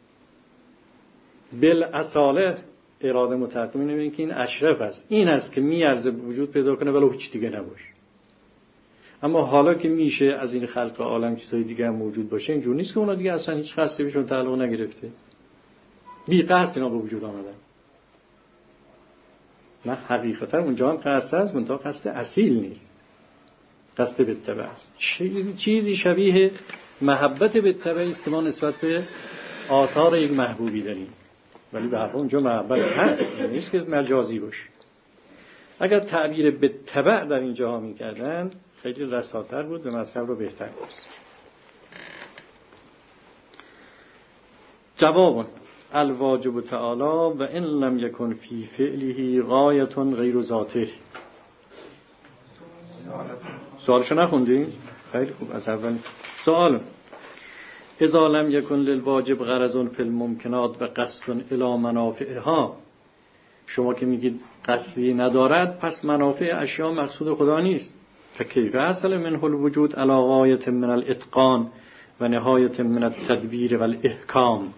A: بالاصاله اراده متحکم اینه که این اشرف است، این است که میارزه وجود پیدا کنه ولی هیچ دیگه نباشه. اما حالا که میشه از این خلق عالم چیزای دیگه هم موجود باشه، اینجور نیست که اونا دیگه اصلا هیچ قصدی بهشون تعلق نگرفته، بی قصد اینا به وجود آمدن. نه، حقیقتا اونجا هم قصد هست، منتها قصد اصیل نیست، قصد بالطبع است. چیزی چیزی شبیه محبت بالطبع است که ما نسبت به آثار یک محبوبی داریم، ولی به هر حال اونجا محبت هست، این نیست که مجازی باشه. اگر تعبیر بالطبع در اینجا ها می‌کردن خیلی رساتر بود، به مطلب رو بهتر می‌رسید. جواب الواجب تعالی و ان لم یکن فی فعله غایة غیر ذاته. سوالشو نخوندین؟ خیلی خوب، از اول سوال. اذا لم یکن للواجب غرض فی الممکنات و قصد الی منافعها. شما که میگید قصدی ندارد، پس منافع اشیا مقصود خدا نیست. فکیف اصل منه الوجود علی غایة من الاتقان و نهایة من التدبیر و الاحکام.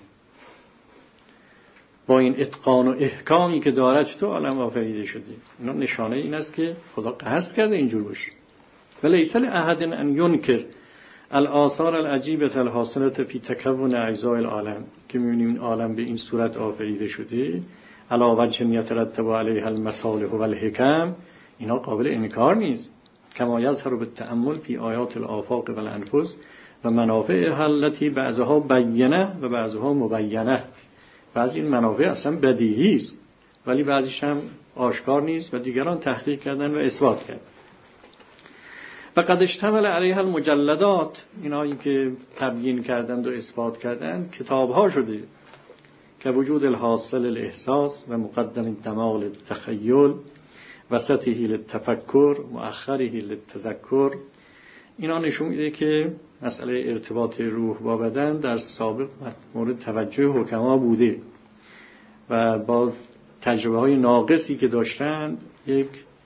A: با این اتقان و احکامی که دارد چطور عالم آفریده شده؟ اینا نشانه این است که خدا قصد کرده اینجور باشه. ولیس لأحد ان ینکر الآثار العجیبة الحاصلة فی تکون اجزاء العالم، که می‌بینیم این عالم به این صورت آفریده شده، علی وجه یترتب علیها المصالح و الحکم، اینا قابل انکار نیست. کما یظهر بالتأمل فی آیات الآفاق و الانفس و منافعها التي بعضها بینه و بعضها مبینه. بعضی این منافع اصلا بدیهی است ولی بعضیش هم آشکار نیست و دیگران تحقیق کردن و اثبات کردن. و قد اشتمل علیها المجلدات، اینایی که تبیین کردند و اثبات کردند کتاب‌ها شده، که وجود الحاصل الاحساس و مقدم الدماغ للتخیل وسطه للتفکر مؤخره للتذکر. اینا نشون میده که مسئله ارتباط روح با بدن در سابق مورد توجه حکما بوده و با تجربه های ناقصی که داشتند یک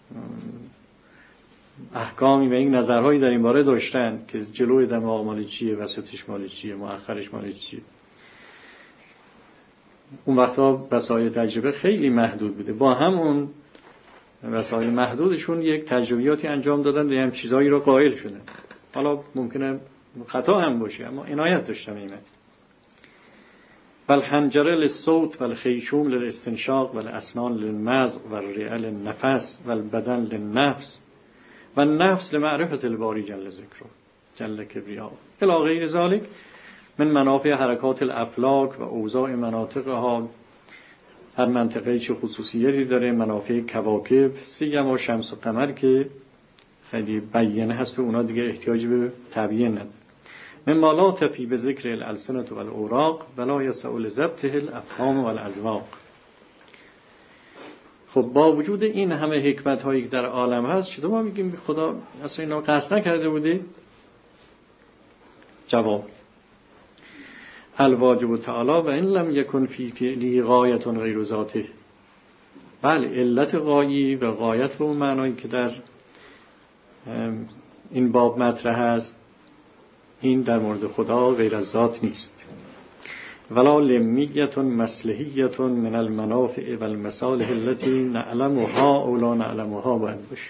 A: احکامی و یک نظرهایی در این باره داشتند که جلوی دماغ مال چیه، وسطش مال چیه، مؤخرش مال چیه. اون وقتا وسایل تجربه خیلی محدود بوده، با همون وسایل محدودشون یک تجربیاتی انجام دادن و هم چیزایی رو قائل شدن. حالا ممکنه خطا هم باشه اما عنایت داشتم ایمت. والحنجره للصوت والخیشوم للاستنشاق والاسنان للمزق والرئه للنفس والبدن للنفس والنفس لمعرفة الباری جل ذکره جل کبریاء الی غیر ذلك من منافع حرکات الافلاک و اوضاع مناطقها. هر منطقه چه خصوصیتی داره، منافع کواکب سیما شمس و قمر که خیلی بیانه هست و اونا دیگه احتیاج به تبیین نداره. مما لا تفی به ذکر الالسنة و الاوراق ولا یسع لضبطه الافهام و الاذواق. خب با وجود این همه حکمت هایی که در عالم هست، چطور ما میگیم خدا اصلا اینا قصد نکرده بوده؟ جواب الواجب تعالی و ان لم یکن فی فعله غایة غیر ذاته. بله، علت غایی و غایت به اون معنایی که در این باب مطرح است، این در مورد خدا غیر از ذات نیست. ولا لمیت مصلحیت من المنافع و المصالح التي نعلمها او لا نعلمها باید باشه.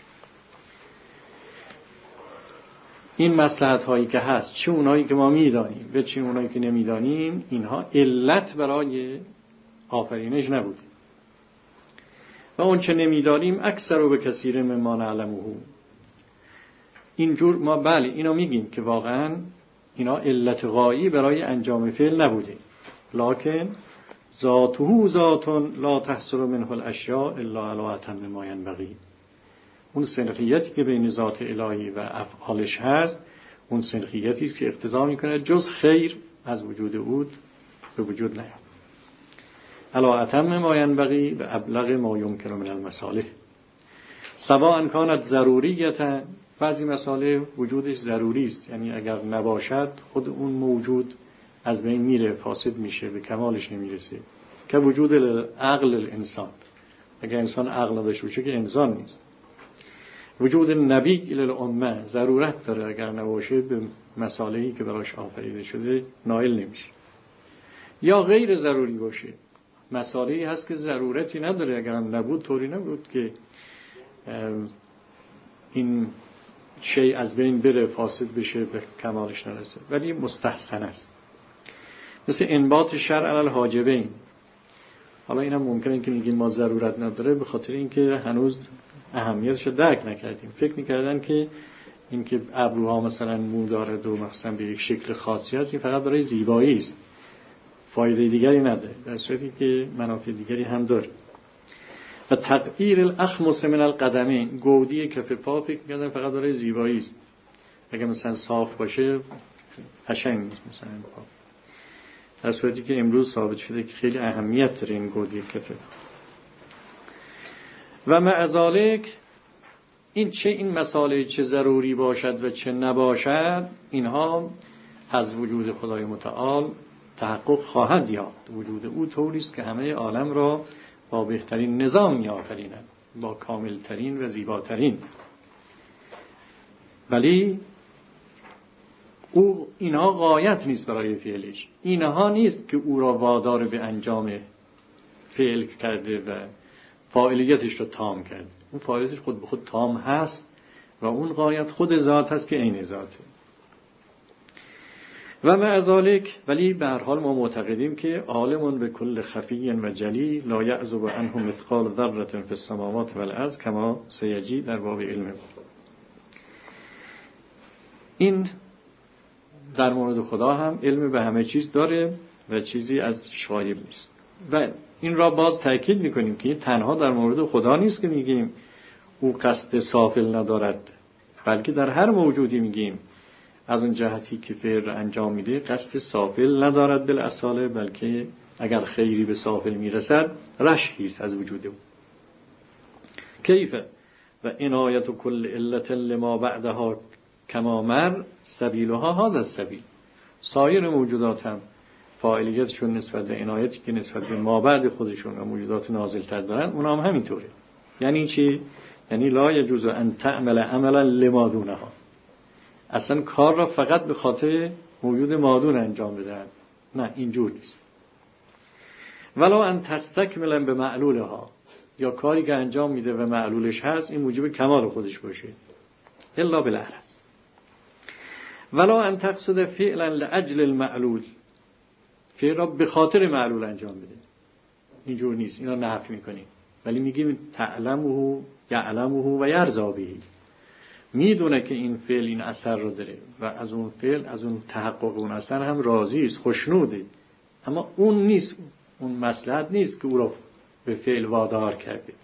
A: این مصلحت هایی که هست، چه اونایی که ما میدانیم و چه اونایی که نمیدانیم، اینها علت برای آفرینش نبوده و اون چه نمیدانیم اکثر و به کثیر مما نعلمه. اینجور ما بله اینو میگیم که واقعا اینا علت غایی برای انجام فعل نبوده، لکن ذاته ذات لا تحصل منه الاشیاء الا علی اتم ما ینبغی. اون سنخیتی که بین ذات الهی و افعالش هست، اون سنخیتی است که اقتضا میکنه جز خیر از وجود او به وجود نیاد. علی اتم ما ینبغی و ابلغ ما یمکن من المصالح. سواء کانت ضروریتا، بعضی مسائل وجودش ضروری است، یعنی اگر نباشد خود اون موجود از بین میره، فاسد میشه، به کمالش نمیرسه. که وجود عقل الانسان، اگر انسان عقل نداشته باشه که انسان نیست. وجود نبی للامه، ضرورت داره، اگر نباشه به مصالحی که براش آفریده شده نائل نمیشه. یا غیر ضروری باشه، مصالحی هست که ضرورتی نداره، اگر هم نبود طوری نبود که این شیء از بین بره، فاسد بشه، به کمالش نرسه، ولی مستحسن است. مثل انبات شرع علی الحاجبین. حالا این هم ممکنه که میگیم ما ضرورت نداره به خاطر اینکه هنوز اهمیتش رو درک نکردیم. فکر میکردن که اینکه ابروها مثلا مو داره و مثلا به یک شکل خاصی هست، این فقط برای زیبایی است، فایده دیگری نداره، در صورتی که منافع دیگری هم داره. و تغییر الاخمص من القدمین، گودی کف پا فکر میکردن فقط برای زیبایی است، اگه مثلا صاف باشه قشنگ میشه مثلا پا، در صورتی که امروز ثابت شده که خیلی اهمیت داره این گودی کف پا. و مع ذالک این چه این مسائل چه ضروری باشد و چه نباشد، اینها از وجود خدای متعال تحقق خواهد یافت. وجود او طوری است که همه عالم را با بهترین نظام می‌آفریند، با کاملترین و زیباترین. ولی او اینها غایت نیست برای فعلش، اینها نیست که او را وادار به انجام فعل کرده و فاعلیتش رو تام کرد. اون فاعلیتش خود به خود تام هست و اون غایت خود ذات هست که عین ذاته. و مع ذالک، ولی به هر حال ما معتقدیم که عالم به کل خفی و جلی لا یعزب عنه مثقال ذره فی السماوات و الارض کما سیجی در باب علم. این در مورد خدا هم علم به همه چیز داره و چیزی از شایب نیست. و این را باز تأکید میکنیم که تنها در مورد خدا نیست که میگیم او قصد سافل ندارد، بلکه در هر موجودی میگیم از اون جهتی که فعل انجام میده قصد سافل ندارد بالاصاله، بلکه اگر خیری به سافل میرسد رشحی است از وجود او. کیفه و عنایت کل علت لما بعدها کما مر سبیلها هذا السبیل. سایر موجودات هم فاعلیتشون نسبت به عنایتی که نسبت به ما بعد خودشون و موجودات نازل‌تر دارن، اونا هم همینطوره. یعنی چی؟ یعنی لا یجوز ان تعمل عملا لما دونها، اصلا کار را فقط به خاطر موجود مادون انجام بدن، نه اینجور نیست. ولا ان تستکملا به معلولها، یا کاری که انجام میده و معلولش هست این موجب کمال خودش باشه، الا بالاحرز. ولا ان تقصد فعلا لاجل المعلول، فعل را به خاطر معلول انجام بده، اینجور نیست، اینا نفی میکنیم. ولی میگیم تعلمه یعلمه و یرضا به، میدونه که این فعل این اثر رو داره و از اون فعل، از اون تحقق اون اثر هم راضی است، خوشنوده، اما اون نیست، اون مصلحت نیست که او را به فعل وادار کرده.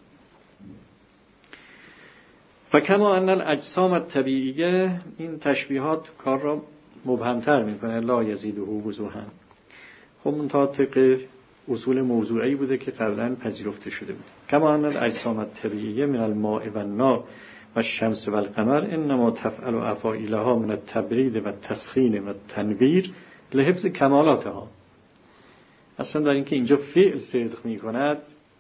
A: فکما ان الاجسام الطبیعیه، این تشبیهات کار را مبهمتر میکنه، لا یزیده وضوحا. خب منتها طبق اصول موضوعی بوده که قبلا پذیرفته شده بود. کما ان الاجسام الطبیعیه من الماء و النار و الشمس و القمر انما تفعل افاعیلها من التبرید و التسخین و التنویر لحفظ کمالاتها. اصلا در اینکه اینجا فعل صدق میکند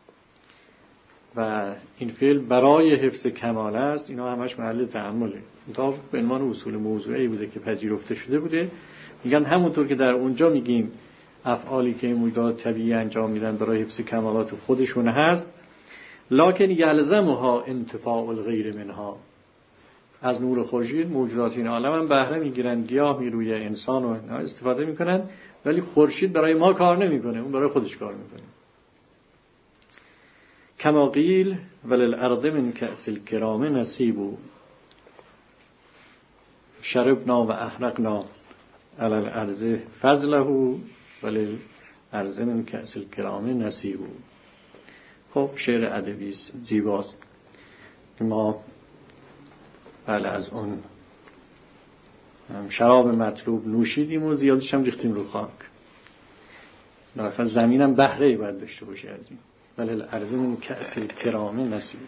A: و این فعل برای حفظ کمال است، اینا همش محل تأمله. منتها به عنوان اصول موضوعی بوده که پذیرفته شده بوده. میگن همونطور که در اونجا میگیم افعالی که موجودات طبیعی انجام میدن برای حفظ کمالات خودشون هست، لکن یلزمها انتفاع الغیر منها، از نور خورشید موجودات این عالم هم بهره میگیرن، گیاه میرویه، انسان و استفاده میکنن، ولی خورشید برای ما کار نمیکنه، اون برای خودش کار میکنه. کما قیل وللارض من کأس الکرام نصیب شربنا و احرقنا علی الارض فضله وللارض من کأس الکرام نصیب. خب شعر ادبی زیباست. ما بله از اون شراب مطلوب نوشیدیم و زیادش هم ریختیم رو خاک. در زمینم بهره‌ای باید داشته باشه از این. ولی الارض من کأس الکرام نصیب.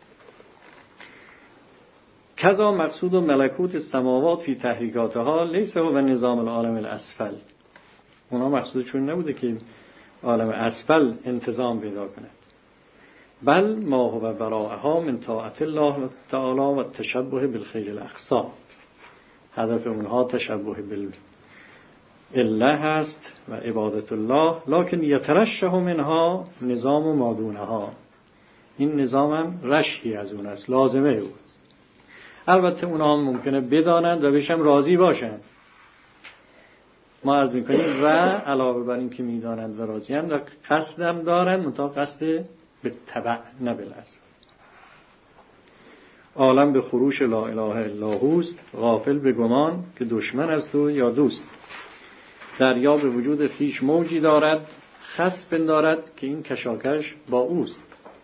A: کذا مقصود و ملکوت السماوات فی تحریکاتها لیس هو نظام العالم الاسفل. اونا مقصودشون نبوده که عالم اسفل انتظام پیدا کند. بل ما هو براءها من طاعت الله تعالی و تشبه بالخیر الاخصا. هدف اونها تشبه بالله هست و عبادت الله، لکن یترشح منها نظام ما دونها. این نظام هم رشحی از اون است، لازمه او است. البته اونها هم ممکنه بدانند و بهشم راضی باشند. ما از میکنیم و علاوه بر این که میدانند و راضیند و قصدم دارند، منتها قصد به تبع نه بالاصل. عالم به خروش لا اله الا هوست، غافل به گمان که دشمن است و یا دوست. دریا به وجود خیش موجی دارد، خس پندارد که این کشاکش با اوست.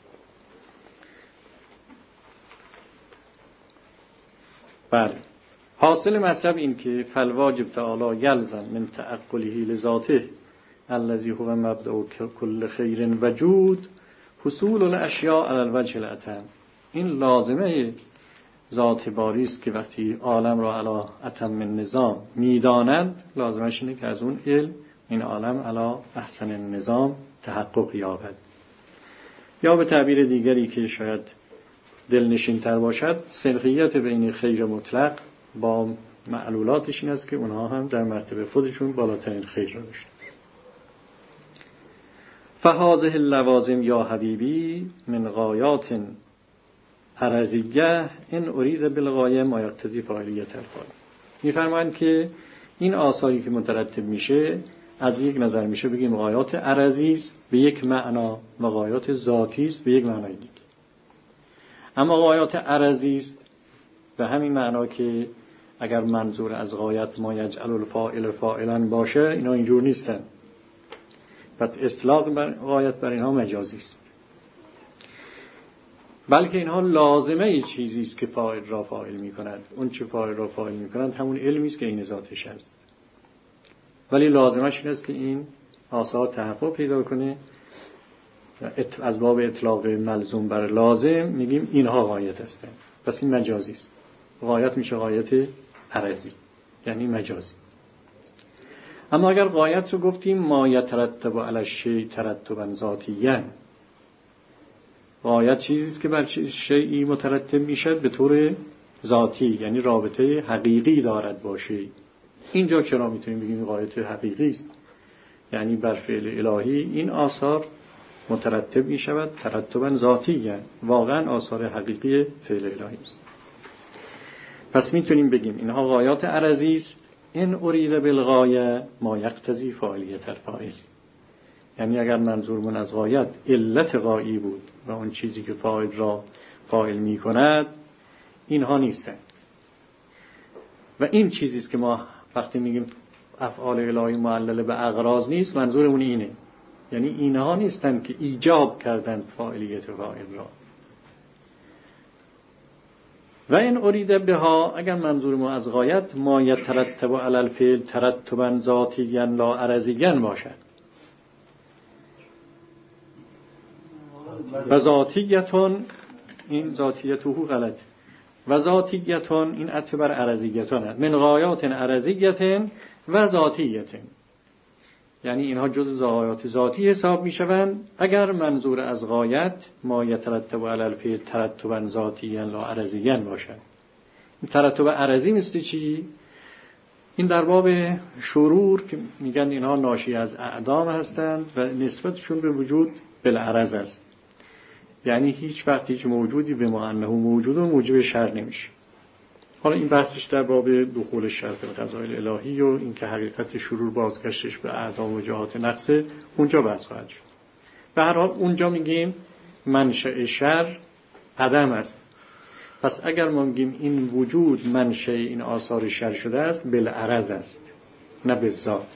A: بله، حاصل مطلب این که فالواجب تعالی یلزم من تعقله لذاته الذی هو مبدأ کل خیر وجود حصول الاشیاء علی الوجه الاتم. این لازمه ذات باری است که وقتی عالم را علی اتم النظام میدانند، لازمش اینه که از اون علم این عالم علی احسن النظام تحقق یابد. یا به تعبیر دیگری که شاید دلنشین تر باشد، سنخیت بین خیر مطلق با معلولاتش این است که اونها هم در مرتبه خودشون بالاترین خیر را داشتن. فهذه اللوازم یا حبیبی من غایات عرضیه این ارید بالغایه ما یقتضی فاعلیت الفاعل. میفرمایند که این آثاری که مترتب میشه از یک نظر میشه بگیم غایات عرضی است به یک معنا و غایات ذاتی است به یک معنای دیگه. اما غایات عرضی است به همین معنا که اگر منظور از غایت ما یجعل الفاعل فاعلا باشه، اینا اینجور نیستن. پس اطلاق بر غایت بر اینها مجازی است، بلکه اینها لازمه ای چیزی است که فاعل را فاعل می کند. اون چه فاعل را فاعل می کند همون علمی است که این ذاتش است، ولی لازمش این است که این آثار تحقق پیدا کنه. از باب اطلاق ملزوم بر لازم میگیم اینها غایت هستند، پس این مجازی است. غایت میشه غایت عرضی، یعنی مجازی. اما اگر غایت رو گفتیم ما یترتب علی الشیء ترتبا ذاتیا، غایت چیزی است که بر شیئی مترتب میشد به طور ذاتی، یعنی رابطه حقیقی دارد باشه. اینجا چرا میتونیم بگیم غایت حقیقی است؟ یعنی بر فعل الهی این آثار مترتب میشود ترتبا ذاتیا، واقعا آثار حقیقی فعل الهی است. پس میتونیم بگیم اینها غایات عرضی است. این ارید بالغایه ما یقتضی فاعلیت الفاعل، یعنی اگر منظورمون از غایت علت غایی بود و اون چیزی که فاعل را فاعل می کند، اینها نیستند. و این چیزی است که ما وقتی میگیم افعال الهی معلل به اغراض نیست، منظورمون اینه، یعنی اینها نیستند که ایجاب کردند فاعلیت فاعل را. و این ارید بها، اگر منظور ما از غایت ما یترتب علی الفعل ترتبا ذاتیا لا عرضیا باشد و ذاتیتون، این ذاتیته غلط، و ذاتیتون این عطف بر عرضیتون است، من غایات عرضیتون و ذاتیتون، یعنی اینها جز غایات ذاتی حساب می شوند اگر منظور از غایت ما یترتب علی الفعل ترتبا ذاتیا لا عرضیا باشد. این ترتب عرضی مثل چی؟ این در باب شرور که میگن اینها ناشی از اعدام هستند و نسبتشون به وجود بالعرض است، یعنی هیچ وقت هیچ موجودی به ما انه موجود و موجب شر نمیشه. حالا این بحثش در باب دخول شر فی القضاء الهی و این که حقیقت شرور بازگشتش به اعدام و جهات نقصه، اونجا بحث خواهد شد. به هر حال اونجا میگیم منشأ شر عدم است. پس اگر ما میگیم این وجود منشأ این آثار شر شده است، بالعرض است نه بالذات.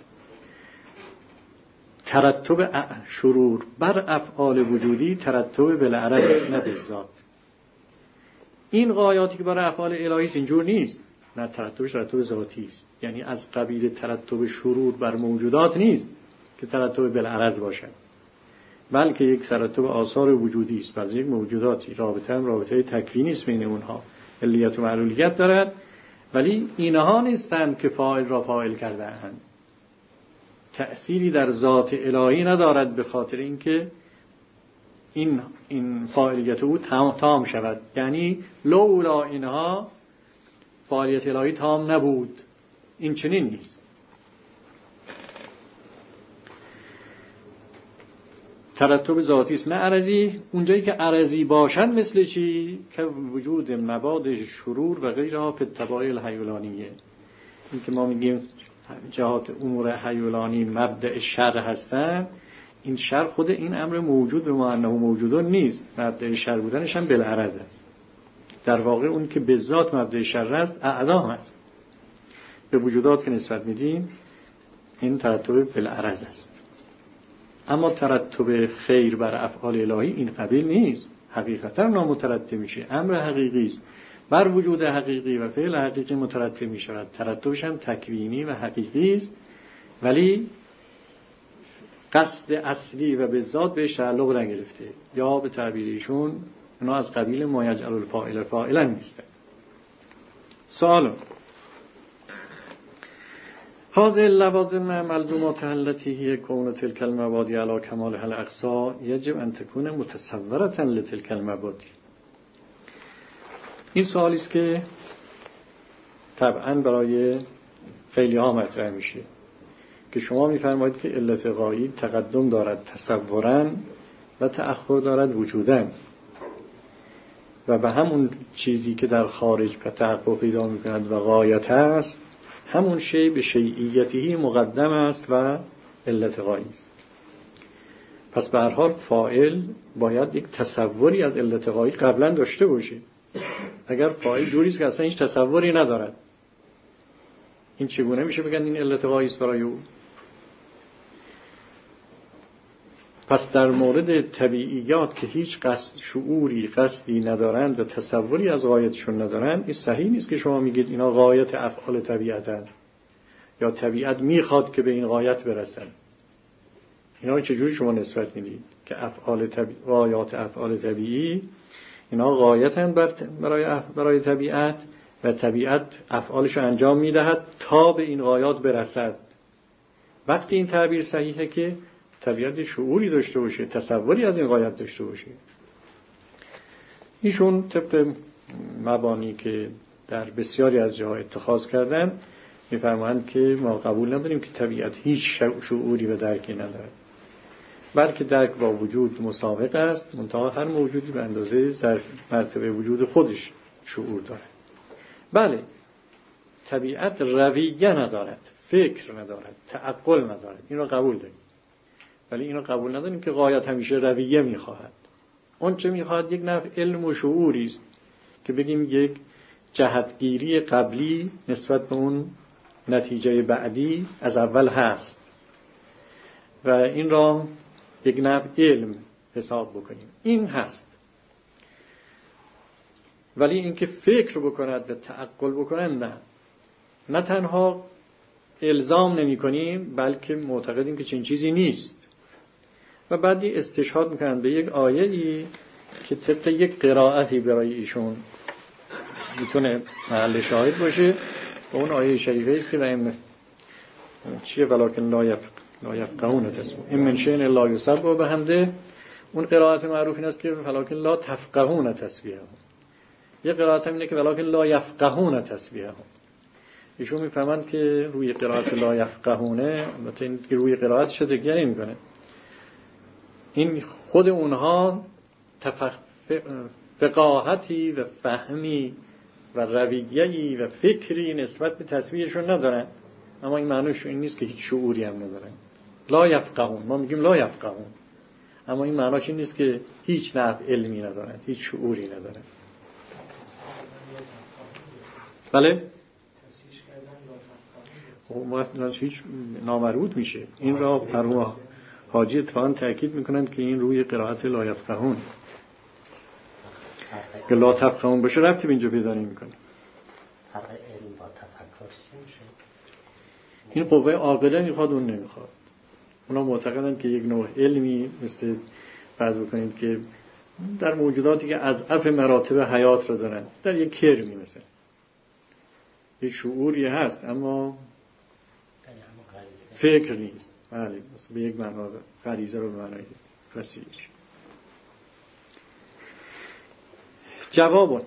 A: ترتب شرور بر افعال وجودی ترتب بالعرض است نه بالذات. این غایاتی که برای افعال الهی است اینجور نیست، نه، ترتبش ترتب ذاتی است، یعنی از قبیل ترتب شرور بر موجودات نیست که ترتب بالعرض باشد، بلکه یک ترتب آثار وجودی است. پس یک موجوداتی رابطه هم رابطه تکوینی است بین اونها، علیت و معلولیت دارد، ولی اینها نیستند که فاعل را فاعل کرده اند. تأثیری در ذات الهی ندارد، به خاطر اینکه این این فاعلیت او تام, تام شود. یعنی لولا اینها فاعلیت الهی تام نبود. این چنین نیست. ترتب ذاتی است نه عرضی. اونجایی که عرضی باشن مثل چی؟ که وجود مواد شرور و غیرها فی الطبایع الحیولانیه. این که ما میگیم جهات امور حیولانی مبدأ شر هستن، این شر خود این امر موجود به معنی موجودون نیست، مبدأ شر بودنش هم بالعرض است. در واقع اون که به ذات مبدأ شر است اعدام است. به وجودات که نسبت میدیم این ترتب بالعرض است. اما ترتب خیر بر افعال الهی این قبیل نیست، حقیقتا نامترتب میشه. امر حقیقی است بر وجود حقیقی و فعل حقیقی مترتب می شود. ترتبش هم تکوینی و حقیقی است، ولی قصد اصلی و به ذات بهش تعلق نگرفته، یا به تعبیر ایشون اونا از قبیل ما یجعل الفاعل فاعلا نیستن. سوال: هذه اللوازم ملزومات التي هي كون تلك المبادئ على كمالها الاقصى يجب ان تكون متصورة لتلك المبادئ. این سوالی است که طبعا برای خیلی ها مطرح میشه که شما میفرمایید که علت غایی تقدم دارد تصوراً و تأخر دارد وجوداً، و به همون چیزی که در خارج تحقق پیدا میکند و غایت است، همون شی به شیعیتی مقدم است و علت غایی است. پس به هر حال فاعل باید یک تصوری از علت غایی قبلا داشته باشه. اگر فاعل جوری است که اصلا هیچ تصوری ندارد، این چگونه میشه بگن این علت غایی است برای او؟ پس در مورد طبیعیات که هیچ قصد شعوری قصدی ندارند و تصوری از غایتشون ندارند، این صحیح نیست که شما میگید اینا غایت افعال طبیعتن یا طبیعت میخواد که به این غایت برسن. اینا چجوری شما نسبت میدید که افعال طبیعی، غایات افعال طبیعی اینا غایتن برای برای طبیعت و طبیعت افعالش رو انجام میدهد تا به این غایات برسد. وقتی این تعبیر صحیحه که طبیعت شعوری داشته باشه، تصوری از این غایت داشته باشه. ایشون طبق مبانی که در بسیاری از جاها اتخاذ کردن میفرمایند که ما قبول نداریم که طبیعت هیچ شعوری و درکی نداره، بلکه درک با وجود مسابق است، منتها هر موجودی به اندازه ظرف مرتبه وجود خودش شعور داره. بله، طبیعت رویه ندارد، فکر ندارد، تعقل ندارد، این رو قبول داریم، ولی این رو قبول نداریم که غایت همیشه رویه میخواهد. اون چه میخواهد یک نوع علم و شعوری است که بگیم یک جهتگیری قبلی نسبت به اون نتیجه بعدی از اول هست و این را یک نوع علم حساب بکنیم. این هست، ولی اینکه فکر بکند و تعقل بکند نه. نه تنها الزام نمی کنیم بلکه معتقدیم که چنین چیزی نیست. و بعدی استشهاد میکنند به یک آیه‌ای که طبق یک قرائتی برای ایشون میتونه محل شاهد باشه. و اون آیه شریفه است که این چیه ولکن لا یفق لا یفقهون تسبیح این من شیء الا یسبح بحمده. اون قرائت معروف این است که ولکن لا تفقهون تسبیحهم. یه قرائت هم اینه که ولکن لا یفقهون تسبیحهم. ایشون میفهمند که روی قرائت لا یفقهونه، البته این که روی قرائت شده گری میکنه، این خود اونها تفق... فقاهتی و فهمی و رویه‌ای و فکری نسبت به تسبیحشون ندارن، اما این معنیش این نیست که هیچ شعوری هم ندارن. لا یفقهون، ما میگیم لا یفقهون، اما این معنیش این نیست که هیچ نحو علمی ندارن، هیچ شعوری ندارن. بله؟ خب هیچ نامربوط میشه. این را مرحوم حاجی اتفاقا تأکید میکنند که این روی قرائت لا یفقهون که لا تفقهون باشه ربطی به اینجا پیدا نمیکنه. این قوه عاقله میخواد، اون نمیخواد. اونا معتقدند که یک نوع علمی مثل فرض بکنید که در موجوداتی که اضعف مراتب حیات رو دارن، در یک کرمی مثلا یک شعوری هست اما فکر نیست، بله، مثلا به یک معنا غریزه رو به معنای وسیع. جوابون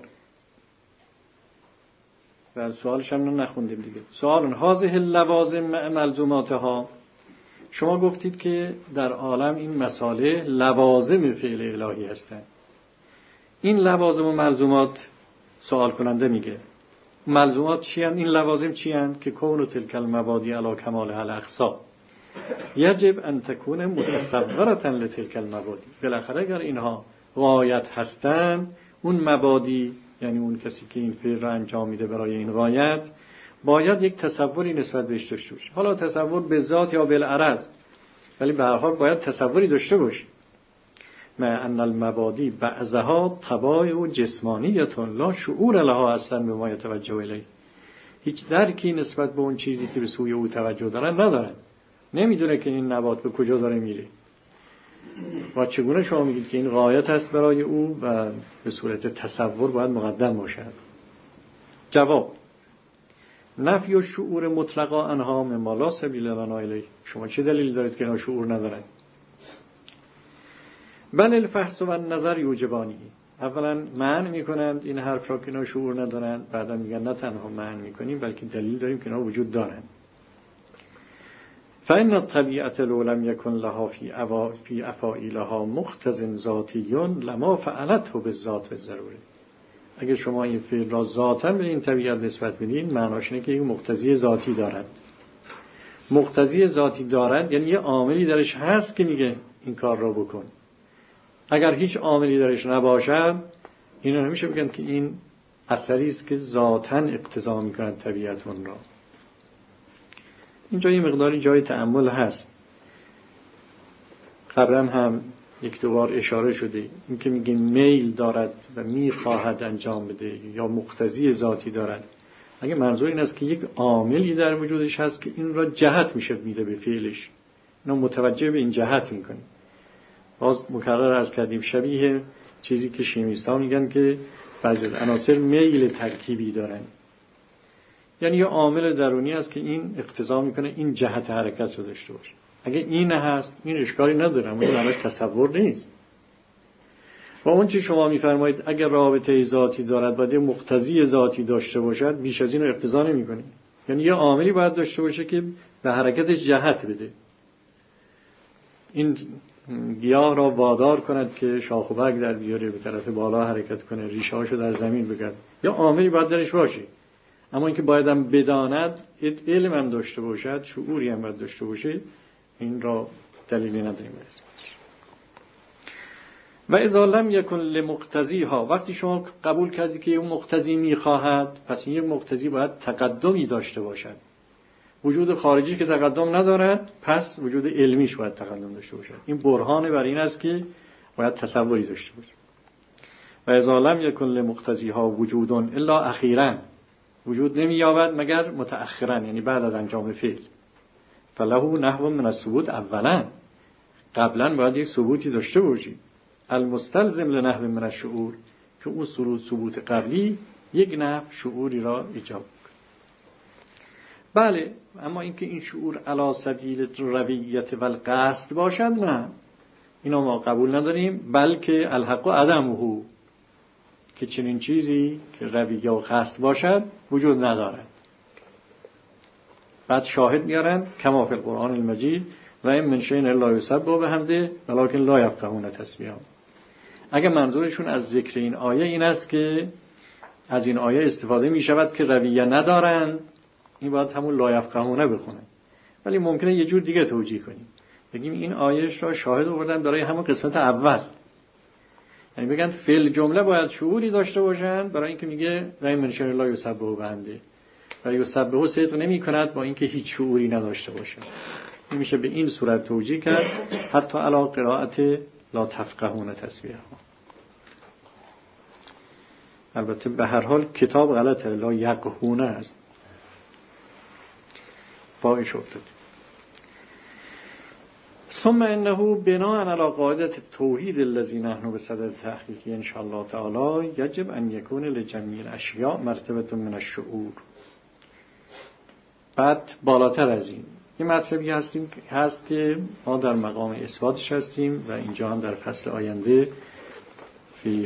A: و سوالش هم نخوندیم دیگه. سوال هذه اللوازم ملزوماتها، شما گفتید که در عالم این مسائل لوازم فعل الهی هستند. این لوازم و ملزومات سوال کننده میگه ملزومات چی هستند؟ این لوازم چی هستند؟ که کون تلک المبادی علی کمال الاقصا یجب ان تکون متصورة لتلک المبادی. بالاخره اگر اینها غایت هستند، اون مبادی یعنی اون کسی که این فعل را انجام میده برای این غایت باید یک تصوری نسبت بهش داشته باشه. حالا تصور به ذات یا بالعرض، ولی به هر حال باید تصوری داشته باشه. ما ان المبادی بعضها طبایع جسمانیه لا شعور لها اصلا به ما یتوجه الیه. هیچ درکی نسبت به اون چیزی که به سوی او توجه دارن ندارن. نمیدونه که این نبات به کجا داره میره. و چگونه شما میگید که این غایت است برای او و به صورت تصور باید مقدم باشد؟ جواب: نفی و شعور مطلقا انها مما لا سبیل لنا الیه. شما چه دلیل دارید که اینا شعور ندارن؟ بل الفحص و النظر یوجبانی. اولا معنی میکنند این حرف را که اینا شعور ندارند، بعدا میگن نه تنها معنی میکنیم بلکه دلیل داریم که اینا وجود دارند. فإن الطبيعة لو لم يكن لها في أوا في أفاعيلها مقتض ذاتي لما فعلته بالذات بالضروره. اگه شما این فعل را ذاتاً به این طبیعت نسبت بدین، معناش اینه که یک مقتضی ذاتی دارد. مقتضی ذاتی دارد یعنی یه عاملی درش هست که میگه این کار را بکن. اگر هیچ عاملی درش نباشد، اینا نمیشه بگن که این اثری است که ذاتاً اقتضا میکنه طبیعت اون را. اینجا یه مقداری جای تأمل هست. قبلا هم یک دو بار اشاره شده، این که میگه میل دارد و میخواهد انجام بده یا مقتضی ذاتی دارد، اگه منظور این است که یک عاملی در وجودش هست که این را جهت میشه میده به فعلش، اینو متوجه به این جهت میکنه. باز مکرر عرض کردیم شبیه چیزی که شیمیستان میگن که بعضی از عناصر میل ترکیبی دارن، یعنی یه عامل درونی است که این اقتضا میکنه این جهت حرکت رو داشته باشه. اگه این هست این اشکالی نداره، اما این معناش تصور نیست. و اون چی شما میفرمایید اگر رابطه ذاتی دارد باید مقتضی ذاتی داشته باشد، بیش از این رو اقتضا نمیکنه. یعنی یه عاملی باید داشته باشه که به حرکتش جهت بده، این گیاه را وادار کند که شاخ و برگ در بیاره، به طرف بالا حرکت کنه، ریشه‌هاشو در زمین بگرد. یا عاملی باید درش باشه. اما اینکه بایدم بداند، علم هم داشته باشد، شعوری هم باید داشته باشه، این را دلیلی نداریم برسیم. و اذا لم یکن لمقتضیها، وقتی شما قبول کردی که اون مقتضی میخواهد، پس این یک مقتضی باید تقدمی داشته باشد. وجود خارجی که تقدم ندارد، پس وجود علمیش باید تقدم داشته باشد. این برهان بر این است که باید تصوری داشته باشه. و اذا لم یکن لمقتضیها وجود الا اخیرا، وجود نمی‌یابد مگر متأخراً، یعنی بعد از انجام فعل. فله نحو من الثبوت اولا، قبلا باید یک ثبوتی داشته باشی. المستلزم لنحو من الشعور، که اون ثبوت قبلی یک نحو شعوری را ایجاب کنه. بله، اما اینکه این شعور علی سبیل رویت و القصد باشد، نه، اینا ما قبول نداریم. بلکه الحق عدمه، که چنین چیزی که رویه و قصد باشد وجود ندارد. بعد شاهد میارن کما فی القرآن المجید و این من شیء الا یسبح بحمده ولکن لا یفقهون تسبیحه. اگه منظورشون از ذکر این آیه این است که از این آیه استفاده می شود که رویه ندارن، این باید همون لا یفقهونه بخونن. ولی ممکنه یه جور دیگه توجیه کنیم، بگیم این آیهش را شاهد آوردن برای همون قسمت اول، یعنی بگن فعل جمله باید شعوری داشته باشن، برای اینکه میگه رای منشر لا یسبح بنده و یسبح صدق نمی کند با اینکه هیچ شعوری نداشته باشه. این میشه به این صورت توجیه کرد، حتی علی قرائت لا تفقهون تسبیحه. البته به هر حال کتاب غلطه، لا یقهونه است، فاحش افتاد. ثم انه بناء على قاعده التوحید الذي نحن بصدد تحقیقه ان شاء الله تعالی یجب ان یکون لجميع الاشیاء مرتبه من الشعور. بعد بالاتر از این، این مطلبی هستیم هست که ما در مقام اثباتش هستیم و اینجا هم در فصل آینده فی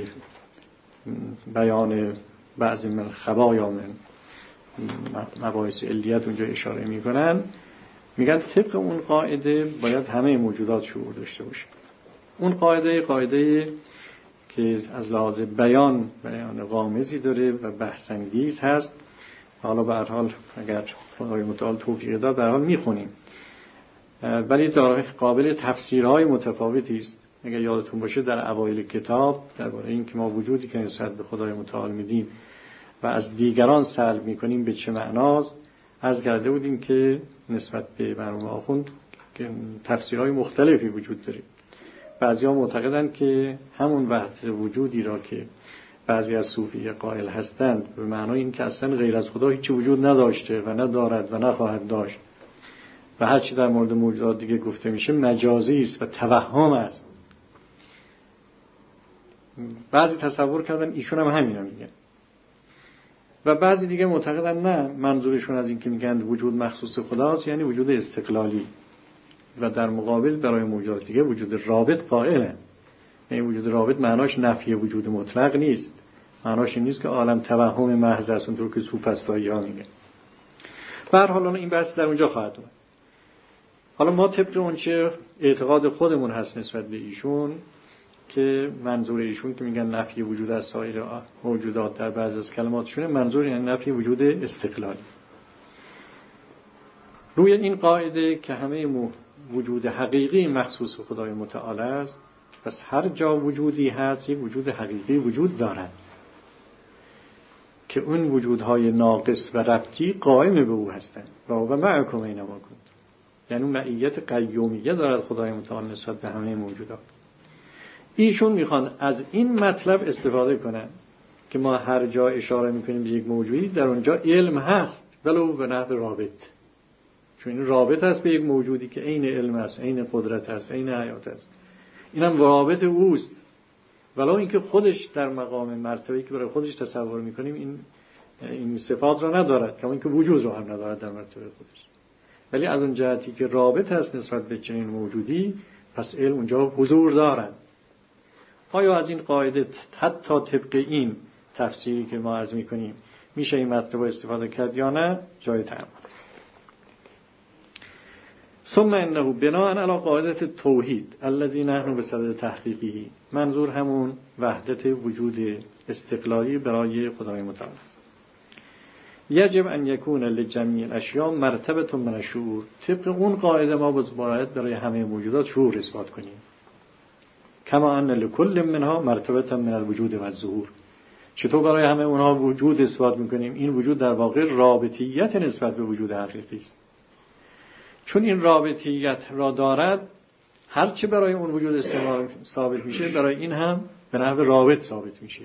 A: بیان بعضی من خبایا من مباحث علیت اونجا اشاره میکنن، میگن طبق اون قاعده باید همه موجودات شعور داشته باشه. اون قاعده قاعده که از لحاظ بیان بیان غامضی داره و بحث انگیز هست. حالا به هر حال اگر خدای متعال توفیق داد به هر حال میخونیم، ولی داره قابل تفسیرهای متفاوتی است. اگر یادتون باشه در اوایل کتاب درباره این که ما وجودی که نسبت به خدای متعال میدیم و از دیگران سلب میکنیم به چه معناست عرض کرده بودیم که نسبت به مرحوم آخوند تفسیرهای مختلفی وجود داره. بعضی ها معتقدند که همون وحدت وجودی را که بعضی از صوفیه قائل هستند به معنای این که اصلا غیر از خدا هیچ وجود نداشته و ندارد و نخواهد داشت و هر چی در مورد موجودات دیگه گفته میشه مجازی است و توهم است. بعضی تصور کردن ایشون هم همینا میگن و بعضی دیگه معتقدن نه، منظورشون از این که میگن وجود مخصوص خداست یعنی وجود استقلالی و در مقابل برای موجودات دیگه وجود رابط قائله. یعنی وجود رابط معناش نفی وجود مطلق نیست، معناش این نیست که عالم توهم محض است اونطور که سوفسطایی ها میگن. به هر حال این بحث در اونجا خواهد بود. حالا ما طبق اونچه اعتقاد خودمون هست نسبت به ایشون که منظور ایشون که میگن نفی وجود از سایر موجودات در بعض از کلماتشون منظور یعنی نفی وجود استقلالی. روی این قاعده که همه وجود حقیقی مخصوص خدای متعال است، پس هر جا وجودی هست یک وجود حقیقی وجود دارد که اون وجودهای ناقص و ربطی قائم به او هستند و او معکم اینما کن، یعنی معیت قیومیه دارد خدای متعال نسبت به همه موجودات. ایشون میخوان از این مطلب استفاده کنن که ما هر جا اشاره میکنیم به یک موجودی در اونجا علم هست ولو به نحو رابط، چون این رابط هست به یک موجودی که عین علم است، عین قدرت است، عین حیات است. اینم رابط اوست، ولو اینکه خودش در مقام مرتبه‌ای که برای خودش تصور میکنیم این این صفات را ندارد، کما اینکه وجود را هم ندارد در مرتبه خودش. ولی از اون جهتی که رابط هست نسبت به چنین موجودی، پس علم اونجا حضور دارد. آیا از این قاعده حتی طبق این تفسیری که ما عرض میکنیم میشه این مطلب استفاده کرد یا نه؟ جای تأمل است. ثم انه بناء علی قاعده توحید الذی نحن بصدد تحقیقه، منظور همون وحدت وجود استقلالی برای خدای متعال است. یجب ان یکون لجمیع الاشیاء مرتبه من الشعور، طبق اون قاعده ما باید برای همه موجودات شعور اثبات کنیم. کما ان لکل منها مرتبه من الوجود و الظهور، چطور برای همه اونها وجود اثبات میکنیم؟ این وجود در واقع رابطیت نسبت به وجود حقیقی است. چون این رابطیت را دارد، هر چه برای اون وجود استعمال ثابت میشه برای این هم به نحو رابط ثابت میشه.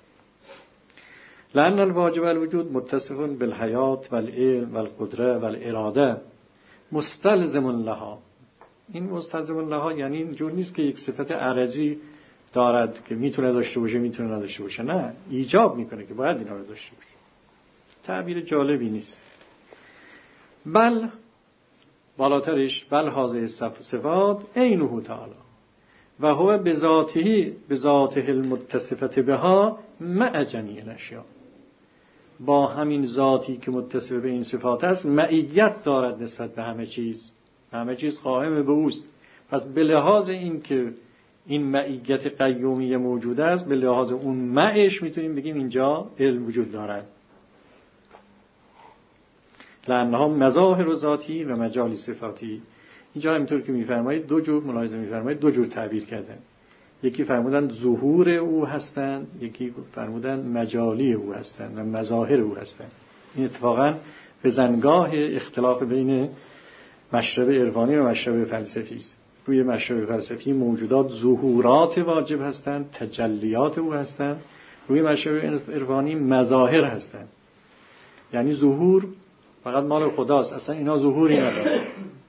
A: لأن الواجب الوجود متصف بالحیات والعلم والقدره والاراده مستلزم لها. این مستلزم لها یعنی اینجور نیست که یک صفت عرضی دارد که میتونه داشته باشه میتونه نداشته باشه، نه، ایجاب میکنه که باید اینا رو داشته باشه. تعبیر جالبی نیست. بل بالاترش بل هذه صفات عینه تعالی و هو بذاته بذاته المتصفه بها مع جمیع الاشیاء، با همین ذاتی که متصف به این صفات است معیت دارد نسبت به همه چیز، همه چیز قائم به اوست. پس به لحاظ این که این معیت قیومی موجود است، به لحاظ اون معش میتونیم بگیم اینجا علم وجود دارد. لأنها مظاهر ذاتی و مجالی صفاتی. اینجا همینطور که میفرمایید دو جور ملاحظه میفرمایید دو جور تعبیر کردن. یکی فرمودن ظهور او هستند، یکی فرمودن مجالی او هستند و مظاهر او هستند. این اتفاقا به زنگاه اختلاف بین مشرب عرفانی و مشرب فلسفی است. روی مشرب فلسفی موجودات ظهورات واجب هستند، تجلیات او هستند. روی مشرب عرفانی مظاهر هستند. یعنی ظهور فقط مال خداست، اصلا اینا ظهوری ندارن.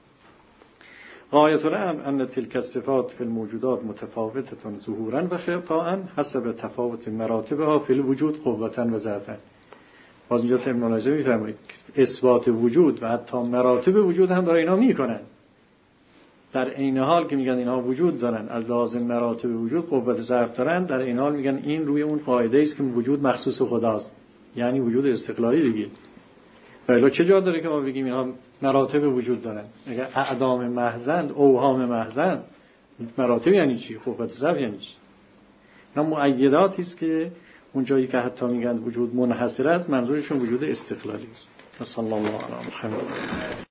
A: غایت الامر ان تلك الصفات فی الموجودات متفاوته ظهورا و خفاء حسب تفاوت مراتبها فی الوجود قوة و ضعفا. باز اینجا ترمینولوژی میفرمایید اثبات وجود و حتی مراتب وجود هم برای اینا میکنن. در عین حال که میگن اینها وجود دارن، از لازم مراتب وجود قوت ظرف دارن، در عین حال میگن این روی اون قاعده است که وجود مخصوص خداست، یعنی وجود استقلالی دیگه. ولی چه جا داره که ما بگیم اینها مراتب وجود دارن؟ اگر اعدام محضند، اوهام محضند، مراتب یعنی چی؟ قوت ظرف یعنی چی؟ اینا مؤیداتی است که اون جایی که حتی میگن وجود منحصر است، منظورشون وجود استقلالی است. صلی الله علیه و محمد.